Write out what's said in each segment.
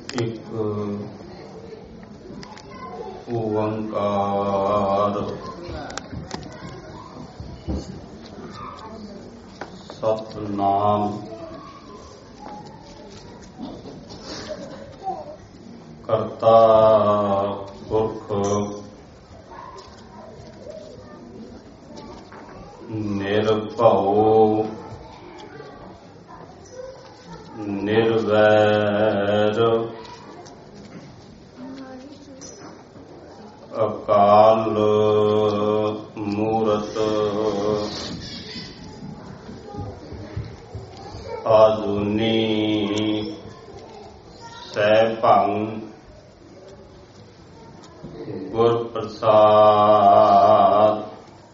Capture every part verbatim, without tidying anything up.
ਇੱਕ ਓੰਕਾਰ ਸਤਿਨਾਮ ਕਰਤਾ ਪੁਰਖ ਨਿਰਭਉ ਨਿਰਵੈਰ ਅਕਾਲ ਮੂਰਤ ਆਜੂਨੀ ਸੈਭੰ ਗੁਰ ਪ੍ਰਸਾਦ।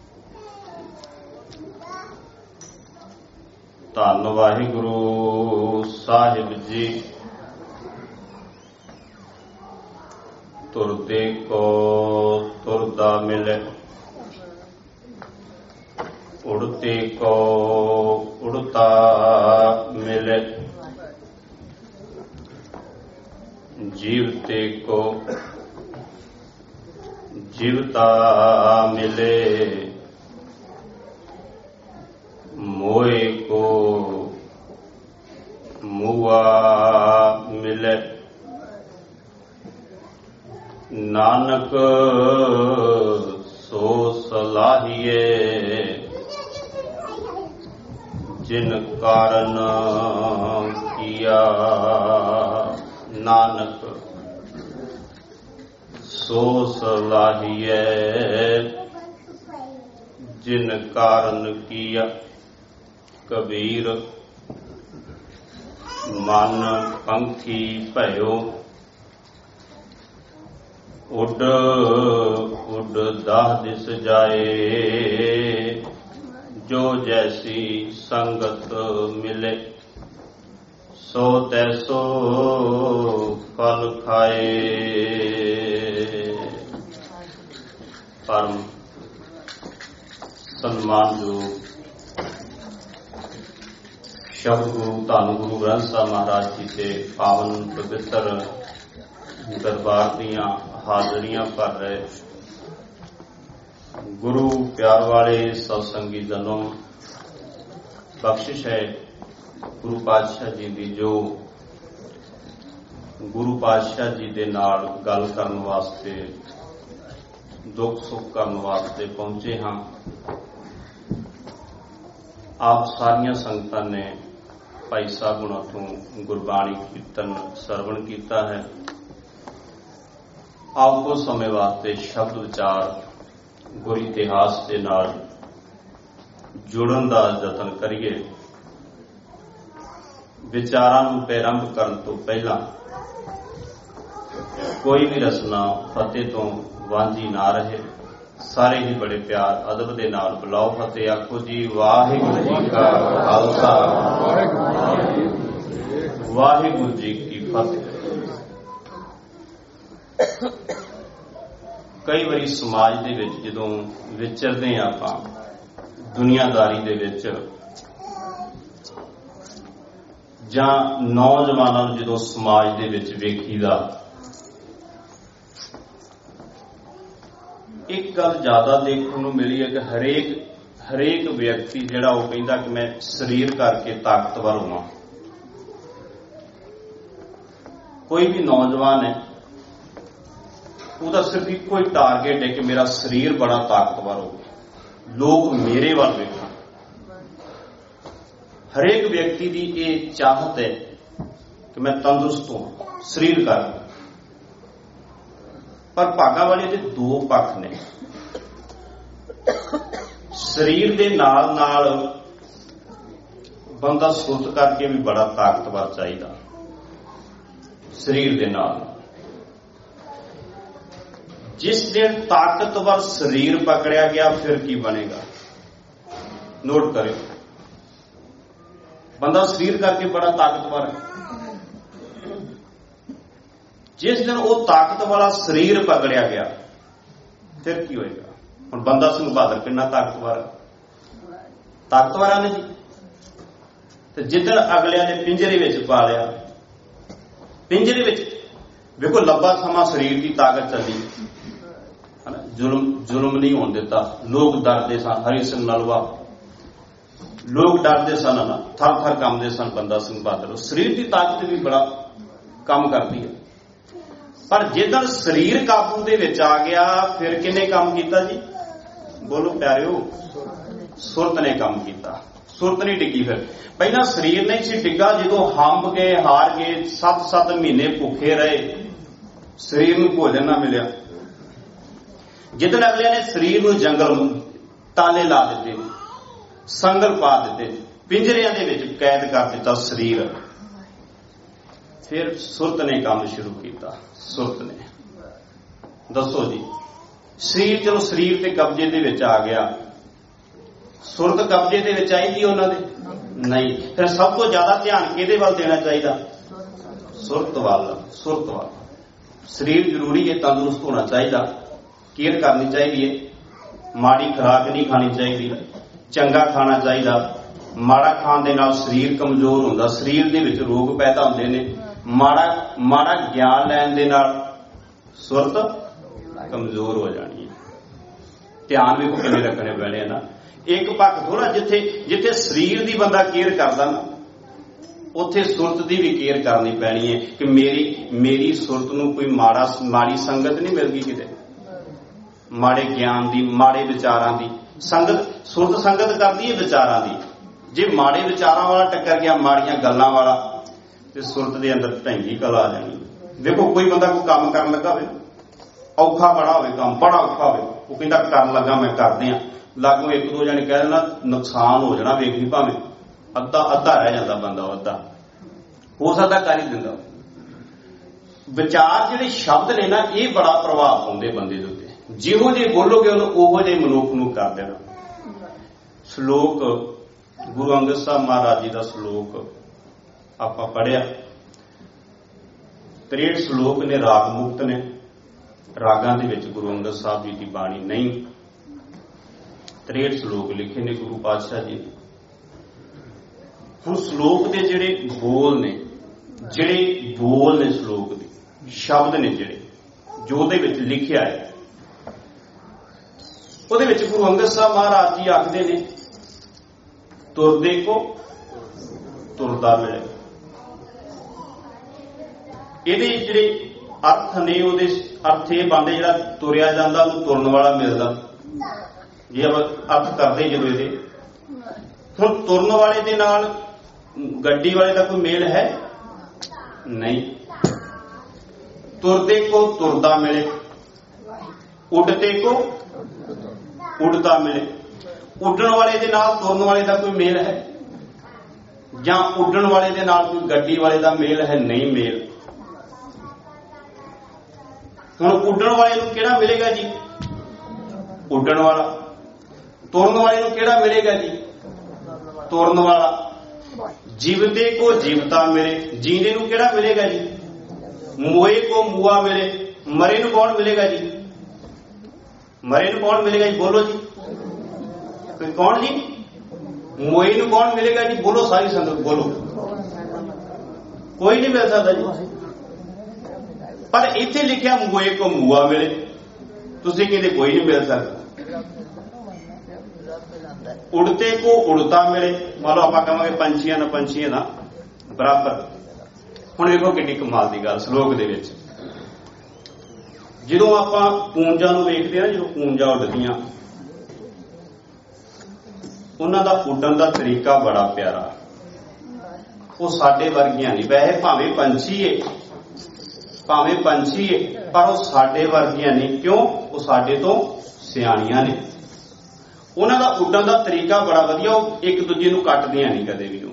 ਧੰਨ ਵਾਹਿਗੁਰੂ ਸਾਹਿਬ ਜੀ। ਤੁਰਦੇ ਕੋ ਤੁਰਦਾ ਮਿਲੇ, ਉੜਤੇ ਕੋ ਉੜਤਾ ਮਿਲੇ, ਜੀਵਤੇ ਕੋ ਜੀਵਤਾ ਮਿਲੇ, ਮੋਏ ਕੋ ਮੁਆ ਮਿਲੇ। ਨਾਨਕ ਸੋ ਸਲਾਹੀਏ ਜਿਨ ਕਾਰਨ ਕੀਆ। ਨਾਨਕ ਸੋ ਸਲਾਹੀਏ ਜਿਨ ਕਾਰਨ ਕੀਆ। ਕਬੀਰ ਮਨ ਪੰਖੀ ਭਇਓ, ਉੱਡ ਉੱਡ ਦਾਹ ਦਿਸ ਜਾਏ। ਜੋ ਜੈਸੀ ਸੰਗਤ ਮਿਲੇ, ਸੋ ਤੈਸੋ ਫਲ ਖਾਏ। ਪਰਮ ਸਨਮਾਨਯੋਗ ਸ਼ਬਦ ਗੁਰੂ ਧੰਨ ਗੁਰੂ ਗ੍ਰੰਥ ਸਾਹਿਬ ਮਹਾਰਾਜ ਜੀ ਦੇ ਪਾਵਨ ਪਵਿੱਤਰ ਦਰਬਾਰ ਦੀਆਂ ਹਾਜ਼ਰੀਆਂ ਭਰ ਰਹੇ ਗੁਰੂ ਪਿਆਰ ਵਾਲੇ ਸਤਸੰਗੀ ਜਨੋਂ, ਬਖਸ਼ਿਸ਼ ਹੈ ਗੁਰੂ ਪਾਤਸ਼ਾਹ ਜੀ ਦੀ ਜੋ ਗੁਰੂ ਪਾਤਸ਼ਾਹ ਜੀ ਦੇ ਨਾਲ ਗੱਲ ਕਰਨ ਵਾਸਤੇ, ਦੁੱਖ ਸੁੱਖ ਕਰਨ ਵਾਸਤੇ ਪਹੁੰਚੇ ਹਾਂ। ਆਪ ਸਾਰੀਆਂ ਸੰਗਤਾਂ ਨੇ ਭਾਈ ਸਾਹਿਬ ਹੁਣਾਂ ਤੋਂ ਗੁਰਬਾਣੀ ਕੀਰਤਨ ਸਰਵਣ ਕੀਤਾ ਹੈ। ਆਪ ਕੁਝ ਸਮੇਂ ਵਾਸਤੇ ਸ਼ਬਦ ਵਿਚਾਰ ਗੁਰ ਇਤਿਹਾਸ ਦੇ ਨਾਲ ਜੁੜਨ ਦਾ ਯਤਨ ਕਰੀਏ। ਵਿਚਾਰਾਂ ਨੂੰ ਪ੍ਰਾਰੰਭ ਕਰਨ ਤੋਂ ਪਹਿਲਾਂ ਕੋਈ ਵੀ ਰਸਨਾ ਫਤਿਹ ਤੋਂ ਵਾਂਝੀ ਨਾ ਰਹੇ। ਸਾਰੇ ਹੀ ਬੜੇ ਪਿਆਰ ਅਦਬ ਦੇ ਨਾਲ ਬੁਲਾਓ ਫਤਿਹ ਆਖੋ ਜੀ। ਵਾਹਿਗੁਰੂ ਜੀ ਕਾ ਖਾਲਸਾ, ਵਾਹਿਗੁਰੂ ਜੀ ਕੀ ਫਤਿਹ। ਕਈ ਵਾਰੀ ਸਮਾਜ ਦੇ ਵਿੱਚ ਜਦੋਂ ਵਿਚਰਦੇ ਹਾਂ ਆਪਾਂ ਦੁਨੀਆਦਾਰੀ ਦੇ ਵਿੱਚ, ਜਾਂ ਨੌਜਵਾਨਾਂ ਨੂੰ ਜਦੋਂ ਸਮਾਜ ਦੇ ਵਿੱਚ ਵੇਖੀਦਾ, ਇੱਕ ਗੱਲ ਜ਼ਿਆਦਾ ਦੇਖਣ ਨੂੰ ਮਿਲੀ ਹੈ ਕਿ ਹਰੇਕ ਹਰੇਕ ਵਿਅਕਤੀ ਜਿਹੜਾ ਉਹ ਕਹਿੰਦਾ ਕਿ ਮੈਂ ਸਰੀਰ ਕਰਕੇ ਤਾਕਤਵਰ ਹੋਵਾਂ। ਕੋਈ ਵੀ ਨੌਜਵਾਨ ਹੈ, ਉਹਦਾ ਸਿਰਫ ਇੱਕੋ ਹੀ ਟਾਰਗੇਟ ਹੈ ਕਿ ਮੇਰਾ ਸਰੀਰ ਬੜਾ ਤਾਕਤਵਰ ਹੋਵੇ, ਲੋਕ ਮੇਰੇ ਵੱਲ ਵੇਖਣ। ਹਰੇਕ ਵਿਅਕਤੀ ਦੀ ਇਹ ਚਾਹਤ ਹੈ ਕਿ ਮੈਂ ਤੰਦਰੁਸਤ ਹਾਂ ਸਰੀਰ ਕਰਕੇ। ਪਰ ਭਾਗਾਂ ਵਾਲੇ ਦੇ ਦੋ ਪੱਖ ਨੇ। ਸਰੀਰ ਦੇ ਨਾਲ ਨਾਲ ਬੰਦਾ ਸੁਰਤ ਕਰਕੇ ਵੀ ਬੜਾ ਤਾਕਤਵਰ ਚਾਹੀਦਾ। ਸਰੀਰ ਦੇ ਨਾਲ ਜਿਸ ਦਿਨ ਤਾਕਤਵਰ ਸਰੀਰ ਪਕੜਿਆ ਗਿਆ ਫਿਰ ਕੀ ਬਣੇਗਾ? ਨੋਟ ਕਰਿਓ, ਬੰਦਾ ਸਰੀਰ ਕਰਕੇ ਬੜਾ ਤਾਕਤਵਰ ਹੈ। ਜਿਸ ਦਿਨ ਉਹ ਤਾਕਤ ਵਾਲਾ ਸਰੀਰ ਪਕੜਿਆ ਗਿਆ ਫਿਰ ਕੀ ਹੋਏਗਾ? ਹੁਣ ਬੰਦਾ ਸਿੰਘ ਬਹਾਦਰ ਕਿੰਨਾ ਤਾਕਤਵਰ ਹੈ, ਤਾਕਤਵਰਾਂ ਨੇ ਜੀ। ਤੇ ਜਿੱਦਣ ਅਗਲਿਆਂ ਨੇ ਪਿੰਜਰੇ ਵਿੱਚ ਪਾ ਲਿਆ, ਪਿੰਜਰੇ ਵਿੱਚ ਵੇਖੋ ਲੰਬਾ ਸਮਾਂ ਸਰੀਰ ਦੀ ਤਾਕਤ ਚੱਲੀ, ਜ਼ੁਲਮ ਜ਼ੁਲਮ ਨਹੀਂ ਹੋਣ ਦਿੱਤਾ। ਲੋਕ ਡਰਦੇ ਸਨ, ਹਰੀ ਸਿੰਘ ਨਲਵਾ, ਲੋਕ ਡਰਦੇ ਸਨ ਨਾ, ਥਰ ਥਰ ਕੰਬਦੇ ਸਨ। ਬੰਦਾ ਸਿੰਘ ਬਹਾਦਰ, ਸਰੀਰ ਦੀ ਤਾਕਤ ਵੀ ਬੜਾ ਕੰਮ ਕਰਦੀ ਹੈ। ਪਰ ਜਿੱਦਣ ਸਰੀਰ ਕਾਬੂ ਦੇ ਵਿੱਚ ਆ ਗਿਆ, ਫਿਰ ਕਿਹਨੇ ਕੰਮ ਕੀਤਾ ਜੀ? ਬੋਲੋ ਪਿਆਰਿਓ, ਸੁਰਤ ਨੇ ਕੰਮ ਕੀਤਾ। ਸੁਰਤ ਨਹੀਂ ਡਿੱਗੀ। ਫਿਰ ਪਹਿਲਾਂ ਸਰੀਰ ਨਹੀਂ ਸੀ ਡਿੱਗਾ, ਜਦੋਂ ਹੰਬ ਗਏ, ਹਾਰ ਗਏ, ਸੱਤ ਸੱਤ ਮਹੀਨੇ ਭੁੱਖੇ ਰਹੇ, ਸਰੀਰ ਨੂੰ ਭੋਜਨ ਨਾ ਮਿਲਿਆ। ਜਿੱਦਣ ਅਗਲੇ ਨੇ ਸਰੀਰ ਨੂੰ ਜੰਗਲ ਤਾਲੇ ਲਾ ਦਿੱਤੇ, ਸੰਗਲ ਪਾ ਦਿੱਤੇ, ਪਿੰਜਰਿਆਂ ਦੇ ਵਿੱਚ ਕੈਦ ਕਰ ਦਿੱਤਾ ਸਰੀਰ, ਫਿਰ ਸੁਰਤ ਨੇ ਕੰਮ ਸ਼ੁਰੂ ਕੀਤਾ। ਸੁਰਤ ਨੇ, ਦੱਸੋ ਜੀ, ਸਰੀਰ ਚਲੋ ਸਰੀਰ ਤੇ ਕਬਜ਼ੇ ਦੇ ਵਿੱਚ ਆ ਗਿਆ, ਸੁਰਤ ਕਬਜ਼ੇ ਦੇ ਵਿੱਚ ਆਈ ਦੀ ਉਹਨਾਂ ਦੇ ਨਹੀਂ। ਫਿਰ ਸਭ ਤੋਂ ਜ਼ਿਆਦਾ ਧਿਆਨ ਕਿਹਦੇ ਵੱਲ ਦੇਣਾ ਚਾਹੀਦਾ? ਸੁਰਤ ਵੱਲ। ਸੁਰਤ ਵੱਲ। ਸਰੀਰ ਜ਼ਰੂਰੀ ਹੈ, ਤੰਦਰੁਸਤ ਹੋਣਾ ਚਾਹੀਦਾ, ਕੇਅਰ ਕਰਨੀ ਚਾਹੀਦੀ ਹੈ, ਮਾੜੀ ਖੁਰਾਕ ਨਹੀਂ ਖਾਣੀ ਚਾਹੀਦੀ, ਚੰਗਾ ਖਾਣਾ ਚਾਹੀਦਾ। ਮਾੜਾ ਖਾਣ ਦੇ ਨਾਲ ਸਰੀਰ ਕਮਜ਼ੋਰ ਹੁੰਦਾ, ਸਰੀਰ ਦੇ ਵਿੱਚ ਰੋਗ ਪੈਦਾ ਹੁੰਦੇ ਨੇ। ਮਾੜਾ ਮਾੜਾ ਗਿਆਨ ਲੈਣ ਦੇ ਨਾਲ ਸੁਰਤ ਕਮਜ਼ੋਰ ਹੋ ਜਾਣੀ ਹੈ। ਧਿਆਨ ਵੇਖੋ ਕਿੰਨੇ ਰੱਖਣੇ ਪੈਣੇ ਆ ਨਾ। ਇੱਕ ਪੱਖ ਥੋੜਾ, ਜਿੱਥੇ ਜਿੱਥੇ ਸਰੀਰ ਦੀ ਬੰਦਾ ਕੇਅਰ ਕਰਦਾ ਨਾ, ਉੱਥੇ ਸੁਰਤ ਦੀ ਵੀ ਕੇਅਰ ਕਰਨੀ ਪੈਣੀ ਹੈ ਕਿ ਮੇਰੀ ਮੇਰੀ ਸੁਰਤ ਨੂੰ ਕੋਈ ਮਾੜਾ ਮਾੜੀ ਸੰਗਤ ਨਹੀਂ ਮਿਲ ਗਈ ਕਿਤੇ, ਮਾੜੇ ਗਿਆਨ ਦੀ, ਮਾੜੇ ਵਿਚਾਰਾਂ ਦੀ ਸੰਗਤ। ਸੁਰਤ ਸੰਗਤ ਕਰਦੀ ਹੈ ਵਿਚਾਰਾਂ ਦੀ। ਜੇ ਮਾੜੇ ਵਿਚਾਰਾਂ ਵਾਲਾ ਟੱਕਰ ਗਿਆ, ਮਾੜੀਆਂ ਗੱਲਾਂ ਵਾਲਾ, ਤੇ ਸੁਰਤ ਦੇ ਅੰਦਰ ਢੰਗੀ ਕਲ ਆ ਜਾਣੀ। ਦੇਖੋ ਕੋਈ ਬੰਦਾ ਕੋਈ ਕੰਮ ਕਰਨ ਲੱਗਾ ਹੋਵੇ, ਔਖਾ ਬੜਾ ਹੋਵੇ, ਕੰਮ ਬੜਾ ਔਖਾ ਹੋਵੇ, ਉਹ ਕਹਿੰਦਾ ਕਰਨ ਲੱਗਾ ਮੈਂ ਕਰਦੇ ਆ, ਲਾਗੂ ਇੱਕ ਦੋ ਜਣੇ ਕਹਿ ਦੇਣਾ ਨੁਕਸਾਨ ਹੋ ਜਾਣਾ, ਵੇਖੀ ਭਾਵੇਂ ਅੱਧਾ ਅੱਧਾ ਰਹਿ ਜਾਂਦਾ ਬੰਦਾ, ਅੱਧਾ ਹੋ ਸਕਦਾ ਕਰ ਹੀ ਦਿੰਦਾ। ਵਿਚਾਰ ਜਿਹੜੇ ਸ਼ਬਦ ਨੇ ਨਾ, ਇਹ ਬੜਾ ਪ੍ਰਭਾਵ ਪਾਉਂਦੇ ਬੰਦੇ ਦੇ ਉੱਤੇ। ਜਿਹੋ ਜਿਹੇ ਬੋਲੋਗੇ ਉਹਨੂੰ ਉਹੋ ਜਿਹੇ ਮਨੁੱਖ ਨੂੰ ਕਰ ਦੇਣਾ। ਸ਼ਲੋਕ ਗੁਰੂ ਅੰਗਦ ਸਾਹਿਬ ਮਹਾਰਾਜ ਜੀ ਦਾ ਸ਼ਲੋਕ ਆਪਾਂ ਪੜ੍ਹਿਆ, ਤ੍ਰੇਹਠ ਸ਼ਲੋਕ ਨੇ, ਰਾਗ ਮੁਕਤ ਨੇ। ਰਾਗਾਂ ਦੇ ਵਿੱਚ ਗੁਰੂ ਅੰਗਦ ਸਾਹਿਬ ਜੀ ਦੀ ਬਾਣੀ ਨਹੀਂ, ਤ੍ਰੇਹਠ ਸ਼ਲੋਕ ਲਿਖੇ ਨੇ ਗੁਰੂ ਪਾਤਸ਼ਾਹ ਜੀ ਨੇ। ਹੁਣ ਸ਼ਲੋਕ ਦੇ ਜਿਹੜੇ ਬੋਲ ਨੇ, ਜਿਹੜੇ ਬੋਲ ਨੇ ਸ਼ਲੋਕ ਦੇ, ਸ਼ਬਦ ਨੇ ਜਿਹੜੇ ਜੋ ਉਹਦੇ ਵਿੱਚ ਲਿਖਿਆ ਹੈ, ਉਹਦੇ ਵਿੱਚ ਗੁਰੂ ਅੰਗਦ ਸਾਹਿਬ ਮਹਾਰਾਜ ਜੀ ਆਖਦੇ ਨੇ, ਤੁਰਦੇ ਕੋ ਤੁਰਦਾ ਮਿਲੇ। ਇਹਦੇ ਜਿਹੜੇ ਅਰਥ ਨੇ, ਉਹਦੇ ਅਰਥ ਇਹ ਬਣਦੇ, ਜਿਹੜਾ ਤੁਰਿਆ ਜਾਂਦਾ ਉਹਨੂੰ ਤੁਰਨ ਵਾਲਾ ਮਿਲਦਾ। ਜੇ ਆਪਾਂ ਅਰਥ ਕਰਦੇ ਜਦੋਂ ਇਹਦੇ, ਹੁਣ ਤੁਰਨ ਵਾਲੇ ਦੇ ਨਾਲ ਗੱਡੀ ਵਾਲੇ ਦਾ ਕੋਈ ਮੇਲ ਹੈ ਨਹੀਂ। ਤੁਰਦੇ ਕੋ ਤੁਰਦਾ ਮਿਲੇ, ਉੱਡਦੇ ਕੋ ਉੱਡਦਾ ਮਿਲੇ। ਉੱਡਣ ਵਾਲੇ ਦੇ ਨਾਲ ਤੁਰਨ ਵਾਲੇ ਦਾ ਕੋਈ ਮੇਲ ਹੈ, ਜਾਂ ਉੱਡਣ ਵਾਲੇ ਦੇ ਨਾਲ ਕੋਈ ਗੱਡੀ ਵਾਲੇ ਦਾ ਮੇਲ ਹੈ? ਨਹੀਂ ਮੇਲ। ਹੁਣ ਉੱਡਣ ਵਾਲੇ ਨੂੰ ਕਿਹੜਾ ਮਿਲੇਗਾ ਜੀ? ਉੱਡਣ ਵਾਲਾ। ਤੁਰਨ ਵਾਲੇ ਨੂੰ ਕਿਹੜਾ ਮਿਲੇਗਾ ਜੀ? ਤੁਰਨ ਵਾਲਾ। ਜੀਵਦੇ ਕੋ ਜੀਵਤਾ ਮਿਲੇ, ਜੀਂਦੇ ਨੂੰ ਕਿਹੜਾ ਮਿਲੇਗਾ ਜੀ? ਮੋਏ ਕੋ ਮੂਆ ਮਿਲੇ, ਮਰੇ ਨੂੰ ਕੌਣ ਮਿਲੇਗਾ ਜੀ? ਮਰੇ ਨੂੰ ਕੌਣ ਮਿਲੇਗਾ ਜੀ? ਬੋਲੋ ਜੀ, ਕੋਈ ਕੌਣ ਜੀ? ਮੋਏ ਨੂੰ ਕੌਣ ਮਿਲੇਗਾ ਜੀ? ਬੋਲੋ ਸਾਰੀ ਸੰਗਤ ਬੋਲੋ। ਕੋਈ ਨਹੀਂ ਮਿਲ ਸਕਦਾ ਜੀ। ਪਰ ਇੱਥੇ ਲਿਖਿਆ ਮੋਏ ਕੋ ਮੂਆ ਮਿਲੇ, ਤੁਸੀਂ ਕਹਿੰਦੇ ਕੋਈ ਨਹੀਂ ਮਿਲ ਸਕਦਾ। ਉੜਤੇ ਕੋ ਉੜਤਾ ਮਿਲੇ, ਮੰਨ ਲਓ ਆਪਾਂ ਕਹਾਂਗੇ ਪੰਛੀਆਂ ਨਾਲ ਪੰਛੀਆਂ ਦਾ ਬਰਾਬਰ। ਹੁਣ ਵੇਖੋ ਕਿੰਨੀ ਕਮਾਲ ਦੀ ਗੱਲ ਸ਼ਲੋਕ ਦੇ ਵਿੱਚ। ਜਦੋਂ ਆਪਾਂ ਕੂੰਜਾਂ ਨੂੰ ਵੇਖਦੇ ਹਾਂ, ਜਦੋਂ ਕੂੰਜਾਂ ਉੱਡਦੀਆਂ, ਉਹਨਾਂ ਦਾ ਉੱਡਣ ਦਾ ਤਰੀਕਾ ਬੜਾ ਪਿਆਰਾ। ਉਹ ਸਾਡੇ ਵਰਗੀਆਂ ਨਹੀਂ, ਵੈਸੇ ਭਾਵੇਂ ਪੰਛੀ ਏ, ਭਾਵੇਂ ਪੰਛੀ ਏ, ਪਰ ਉਹ ਸਾਡੇ ਵਰਗੀਆਂ ਨਹੀਂ। ਕਿਉਂ? ਉਹ ਸਾਡੇ ਤੋਂ ਸਿਆਣੀਆਂ ਨੇ। ਉਹਨਾਂ ਦਾ ਉੱਡਣ ਦਾ ਤਰੀਕਾ ਬੜਾ ਵਧੀਆ। ਉਹ ਇੱਕ ਦੂਜੇ ਨੂੰ ਕੱਟਦੀਆਂ ਨਹੀਂ ਕਦੇ ਵੀ, ਉਹ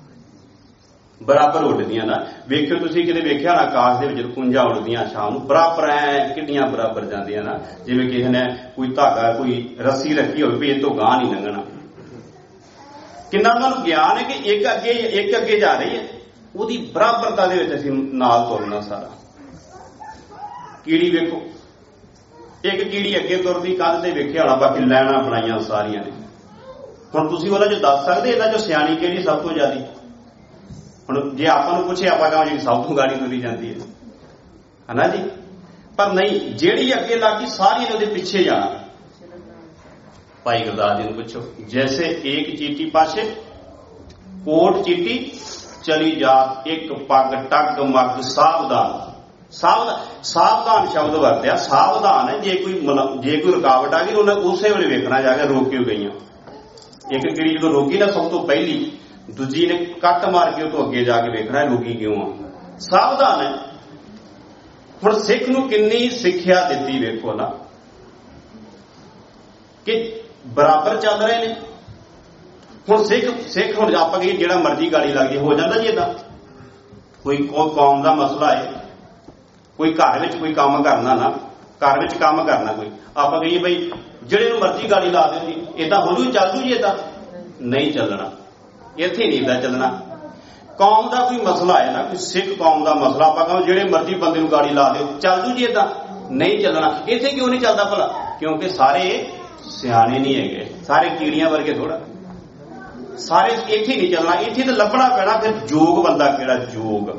ਬਰਾਬਰ ਉੱਡਦੀਆਂ ਨਾ। ਵੇਖਿਓ ਤੁਸੀਂ ਕਿਤੇ ਵੇਖਿਆ ਨਾ, ਆਕਾਸ਼ ਦੇ ਵਿੱਚ ਕੂੰਜਾਂ ਉੱਡਦੀਆਂ ਸ਼ਾਮ ਨੂੰ, ਬਰਾਬਰ ਐ ਕਿੰਨੀਆਂ ਬਰਾਬਰ ਜਾਂਦੀਆਂ ਨਾ, ਜਿਵੇਂ ਕਿਸੇ ਨੇ ਕੋਈ ਧਾਗਾ, ਕੋਈ ਰੱਸੀ ਰੱਖੀ ਹੋਵੇ ਵੀ ਇਹ ਤੋਂ ਗਾਂਹ ਨਹੀਂ ਲੰਘਣਾ। ਕਿੰਨਾ ਉਹਨਾਂ ਨੂੰ ਗਿਆਨ ਹੈ ਕਿ ਇੱਕ ਅੱਗੇ ਇੱਕ ਅੱਗੇ ਜਾ ਰਹੀ ਹੈ, ਉਹਦੀ ਬਰਾਬਰਤਾ ਦੇ ਵਿੱਚ ਅਸੀਂ ਨਾਲ ਤੁਰਨਾ ਸਾਰਾ। ਕੀੜੀ ਵੇਖੋ, ਇੱਕ ਕੀੜੀ ਅੱਗੇ ਤੁਰਦੀ, ਕੰਧ ਤੇ ਵੇਖਿਆ ਹੋਣਾ, ਬਾਕੀ ਲਾਈਨਾਂ ਬਣਾਈਆਂ ਸਾਰੀਆਂ ਨੇ। ਹੁਣ ਤੁਸੀਂ ਉਹਨਾਂ ਚੋਂ ਦੱਸ ਸਕਦੇ ਇਹਨਾਂ ਚੋਂ ਸਿਆਣੀ ਕਿਹੜੀ ਸਭ ਤੋਂ ਜ਼ਿਆਦਾ? ਹੁਣ ਜੇ ਆਪਾਂ ਨੂੰ ਪੁੱਛੇ, ਆਪਾਂ ਕਹਾਂਗੇ ਜਿਹੜੀ ਸਭ ਤੋਂ ਗਾੜੀ ਤੁਰੀ ਜਾਂਦੀ ਹੈ। है ना जी। पर नहीं, ਜਿਹੜੀ ਅੱਗੇ ਲੱਗੀ ਸਾਰੀਆਂ ਉਹਦੇ ਪਿੱਛੇ ਜਾਣਾ। ਭਾਈ ਗੁਰਦਾਸ ਜੀ ਨੂੰ ਪੁੱਛੋ, ਜੈਸੇ ਏਕ ਚੀਟੀ ਪਾਛੇ ਕੋਟ ਚੀਟੀ ਚਲੀ ਜਾ, ਇੱਕ ਪੱਗ ਟੱਗ ਮੱਗ ਸਾਵਧਾਨ। ਸਾਵਧਾਨ ਸਾਵਧਾਨ ਸ਼ਬਦ ਵਰਤਿਆ। ਸਾਵਧਾਨ ਹੈ, ਜੇ ਕੋਈ ਜੇ ਕੋਈ ਰੁਕਾਵਟ ਆ ਗਈ ਉਹਨੇ ਉਸੇ ਵੇਲੇ ਵੇਖਣਾ ਜਾ ਕੇ ਰੋਕ ਕਿਉਂ ਗਈਆਂ। ਇੱਕ ਕਿਹੜੀ ਜਦੋਂ ਰੋਕੀ ਨਾ ਸਭ ਤੋਂ ਪਹਿਲੀ, ਦੂਜੀ ਨੇ ਕੱਟ ਮਾਰ ਕੇ ਉਹ ਤੋਂ ਅੱਗੇ ਜਾ ਕੇ ਵੇਖਣਾ ਰੋਕੀ ਕਿਉਂ ਆ। ਸਾਵਧਾਨ ਹੈ। ਹੁਣ ਸਿੱਖ ਨੂੰ ਕਿੰਨੀ ਸਿੱਖਿਆ ਦਿੱਤੀ ਵੇਖੋ ਨਾ, ਕਿ ਬਰਾਬਰ ਚੱਲ ਰਹੇ ਨੇ। ਹੁਣ ਸਿੱਖ ਸਿੱਖ ਹੁਣ ਆਪਾਂ ਕਹੀਏ ਜਿਹੜਾ ਮਰਜ਼ੀ ਗਾਲੀ ਲੱਗ ਜੇ ਹੋ ਜਾਂਦਾ ਜੀ ਏਦਾਂ। ਕੋਈ ਕੌਮ ਦਾ ਮਸਲਾ ਹੈ, ਕੋਈ ਘਰ ਵਿੱਚ ਕੋਈ ਕੰਮ ਕਰਨਾ ਨਾ, ਘਰ ਵਿੱਚ ਕੰਮ ਕਰਨਾ ਕੋਈ, ਆਪਾਂ ਕਹੀਏ ਬਈ ਜਿਹੜੇ ਨੂੰ ਮਰਜ਼ੀ ਗਾਲੀ ਲਾ ਦਿਓ ਜੀ, ਏਦਾਂ ਹੋ ਜੂ ਚੱਲ ਜੂ ਜੀ, ਏਦਾਂ ਨਹੀਂ ਚੱਲਣਾ। ਇੱਥੇ ਨਹੀਂ ਏਦਾਂ ਚੱਲਣਾ। ਕੌਮ ਦਾ ਕੋਈ ਮਸਲਾ ਹੈ ਨਾ, ਕੋਈ ਸਿੱਖ ਕੌਮ ਦਾ ਮਸਲਾ, ਆਪਾਂ ਕਹੋ ਜਿਹੜੇ ਮਰਜ਼ੀ ਬੰਦੇ ਨੂੰ ਗਾਲੀ ਲਾ ਦਿਓ ਚੱਲ ਜੂ ਜੀ, ਏਦਾਂ ਨਹੀਂ ਚੱਲਣਾ। ਇੱਥੇ ਕਿਉਂ ਨਹੀਂ ਚੱਲਦਾ ਭਲਾ? ਕਿਉਂਕਿ ਸਾਰੇ ਸਿਆਣੇ ਨਹੀਂ ਹੈਗੇ, ਸਾਰੇ ਕੀੜੀਆਂ ਵਰਗੇ ਥੋੜਾ, ਸਾਰੇ ਇੱਥੇ ਨਹੀਂ ਚੱਲਣਾ। ਇੱਥੇ ਤਾਂ ਲੱਭਣਾ ਪੈਣਾ ਫਿਰ ਯੋਗ ਬੰਦਾ ਕਿਹੜਾ, ਯੋਗ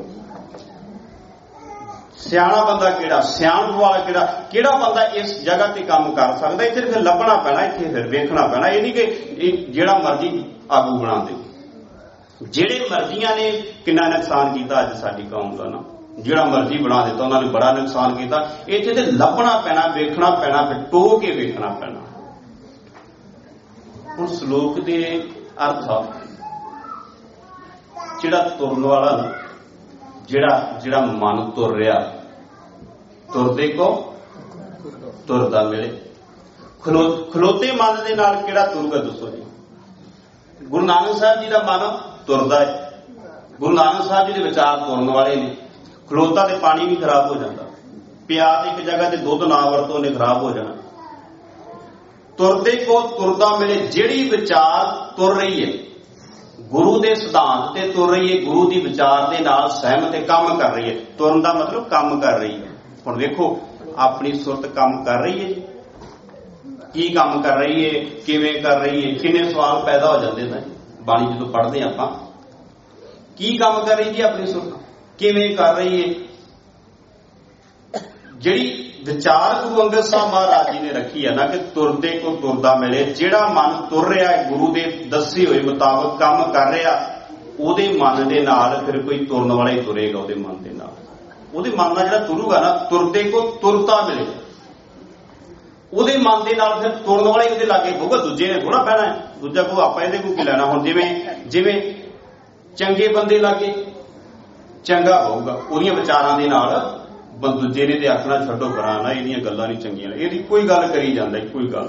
ਸਿਆਣਾ ਬੰਦਾ ਕਿਹੜਾ, ਸਿਆਣਪ ਵਾਲਾ ਕਿਹੜਾ, ਕਿਹੜਾ ਬੰਦਾ ਇਸ ਜਗ੍ਹਾ ਤੇ ਕੰਮ ਕਰ ਸਕਦਾ। ਇੱਥੇ ਫਿਰ ਲੱਭਣਾ ਪੈਣਾ, ਇੱਥੇ ਫਿਰ ਵੇਖਣਾ ਪੈਣਾ। ਇਹ ਨਹੀਂ ਕਿ ਜਿਹੜਾ ਮਰਜ਼ੀ ਆਗੂ ਬਣਾ ਦੇ। ਜਿਹੜੇ ਮਰਜ਼ੀਆਂ ਨੇ ਕਿੰਨਾ ਨੁਕਸਾਨ ਕੀਤਾ ਅੱਜ ਸਾਡੀ ਕੌਮ ਦਾ ਨਾ, ਜਿਹੜਾ ਮਰਜ਼ੀ ਬਣਾ ਦਿੱਤਾ ਉਹਨਾਂ ਨੇ ਬੜਾ ਨੁਕਸਾਨ ਕੀਤਾ। ਇੱਥੇ ਤੇ ਲੱਭਣਾ ਪੈਣਾ, ਵੇਖਣਾ ਪੈਣਾ, ਫਿਰ ਟੋਹ ਕੇ ਵੇਖਣਾ ਪੈਣਾ। ਹੁਣ ਸ਼ਲੋਕ ਦੇ ਅਰਥ ਆ, ਜਿਹੜਾ ਤੁਰਨ ਵਾਲਾ ਨਾ, ਜਿਹੜਾ ਜਿਹੜਾ ਮਨ ਤੁਰ ਰਿਹਾ, ਤੁਰਦੇ ਕੋ ਤੁਰਦਾ ਮਿਲੇ। ਖਲੋ ਖਲੋਤੇ ਮਨ ਦੇ ਨਾਲ ਕਿਹੜਾ ਤੁਰੂਗਾ ਦੱਸੋ ਜੀ? ਗੁਰੂ ਨਾਨਕ ਸਾਹਿਬ ਜੀ ਦਾ ਮਨ ਤੁਰਦਾ ਹੈ। ਗੁਰੂ ਨਾਨਕ ਸਾਹਿਬ ਜੀ ਦੇ ਵਿਚਾਰ ਤੁਰਨ ਵਾਲੇ ਨੇ। ਖਲੋਤਾ ਤੇ ਪਾਣੀ ਵੀ ਖਰਾਬ ਹੋ ਜਾਂਦਾ, ਪਿਆ ਇੱਕ ਜਗ੍ਹਾ ਤੇ ਦੁੱਧ ਨਾ ਵਰਤੋ ਨੇ ਖਰਾਬ ਹੋ ਜਾਣਾ। ਤੁਰਦੇ ਕੋ ਤੁਰਦਾ ਮਿਲੇ, ਜਿਹੜੀ ਵਿਚਾਰ ਤੁਰ ਰਹੀ ਹੈ ਗੁਰੂ ਦੇ ਸਿਧਾਂਤ ਤੇ ਤੁਰ ਰਹੀ ਹੈ, ਗੁਰੂ ਦੀ ਵਿਚਾਰ ਦੇ ਨਾਲ ਸਹਿਮਤ ਤੇ ਕੰਮ ਕਰ ਰਹੀ ਹੈ। ਤੁਰਨ ਦਾ ਮਤਲਬ ਕੰਮ ਕਰ ਰਹੀ ਹੈ। ਹੁਣ ਵੇਖੋ ਆਪਣੀ ਸੁਰਤ ਕੰਮ ਕਰ ਰਹੀ ਹੈ ਜੀ, ਕੀ ਕੰਮ ਕਰ ਰਹੀ ਹੈ, ਕਿਵੇਂ ਕਰ ਰਹੀ ਹੈ। ਕਿੰਨੇ ਸਵਾਲ ਪੈਦਾ ਹੋ ਜਾਂਦੇ ਨੇ ਬਾਣੀ ਜਦੋਂ ਪੜ੍ਹਦੇ ਆਪਾਂ। ਕੀ ਕੰਮ ਕਰ ਰਹੀ ਜੀ ਆਪਣੀ ਸੁਰਤ, ਕਿਵੇਂ ਕਰ ਰਹੀ ਹੈ। ਜਿਹੜੀ ਵਿਚਾਰ ਗੁਰੂ ਅੰਗਦ ਸਾਹਿਬ ਮਹਾਰਾਜ ਜੀ ਨੇ ਰੱਖੀ ਹੈ ਨਾ, ਕਿ ਤੁਰਦੇ ਕੋ ਤੁਰਦਾ ਮਿਲੇ, ਜਿਹੜਾ ਮਨ ਤੁਰ ਰਿਹਾ ਹੈ ਗੁਰੂ ਦੇ ਦੱਸੇ ਹੋਏ ਮੁਤਾਬਕ ਕੰਮ ਕਰ ਰਿਹਾ, ਉਹਦੇ ਮਨ ਦੇ ਨਾਲ ਫਿਰ ਕੋਈ ਤੁਰਨ ਵਾਲਾ ਹੀ ਤੁਰੇਗਾ। ਉਹਦੇ ਮਨ ਦੇ ਨਾਲ, ਉਹਦੇ ਮਨ ਨਾਲ ਜਿਹੜਾ ਤੁਰੂਗਾ ਨਾ, ਤੁਰਦੇ ਕੋ ਤੁਰਤਾ ਮਿਲੇ, ਉਹਦੇ ਮਨ ਦੇ ਨਾਲ ਫਿਰ ਤੁਰਨ ਵਾਲਾ ਹੀ ਉਹਦੇ ਲਾਗੇ ਹੋਊਗਾ। ਦੂਜੇ ਨੇ ਥੋੜਾ ਪੈਣਾ ਹੈ, ਦੂਜਾ ਕੋ ਆਪਾਂ ਇਹਦੇ ਕੋਲ ਕੀ ਲੈਣਾ। ਹੁਣ ਜਿਵੇਂ ਜਿਵੇਂ ਚੰਗੇ ਬੰਦੇ ਲਾਗੇ ਚੰਗਾ ਹੋਊਗਾ, ਉਹਦੀਆਂ ਵਿਚਾਰਾਂ ਦੇ ਨਾਲ। ਦੂਜੇ ਨੇ ਤੇ ਆਖਣਾ ਛੱਡੋ ਪਰਾਂ ਨਾ, ਇਹਦੀਆਂ ਗੱਲਾਂ ਨਹੀਂ ਚੰਗੀਆਂ, ਇਹਦੀ ਕੋਈ ਗੱਲ ਕਰੀ ਜਾਂਦਾ, ਕੋਈ ਗੱਲ।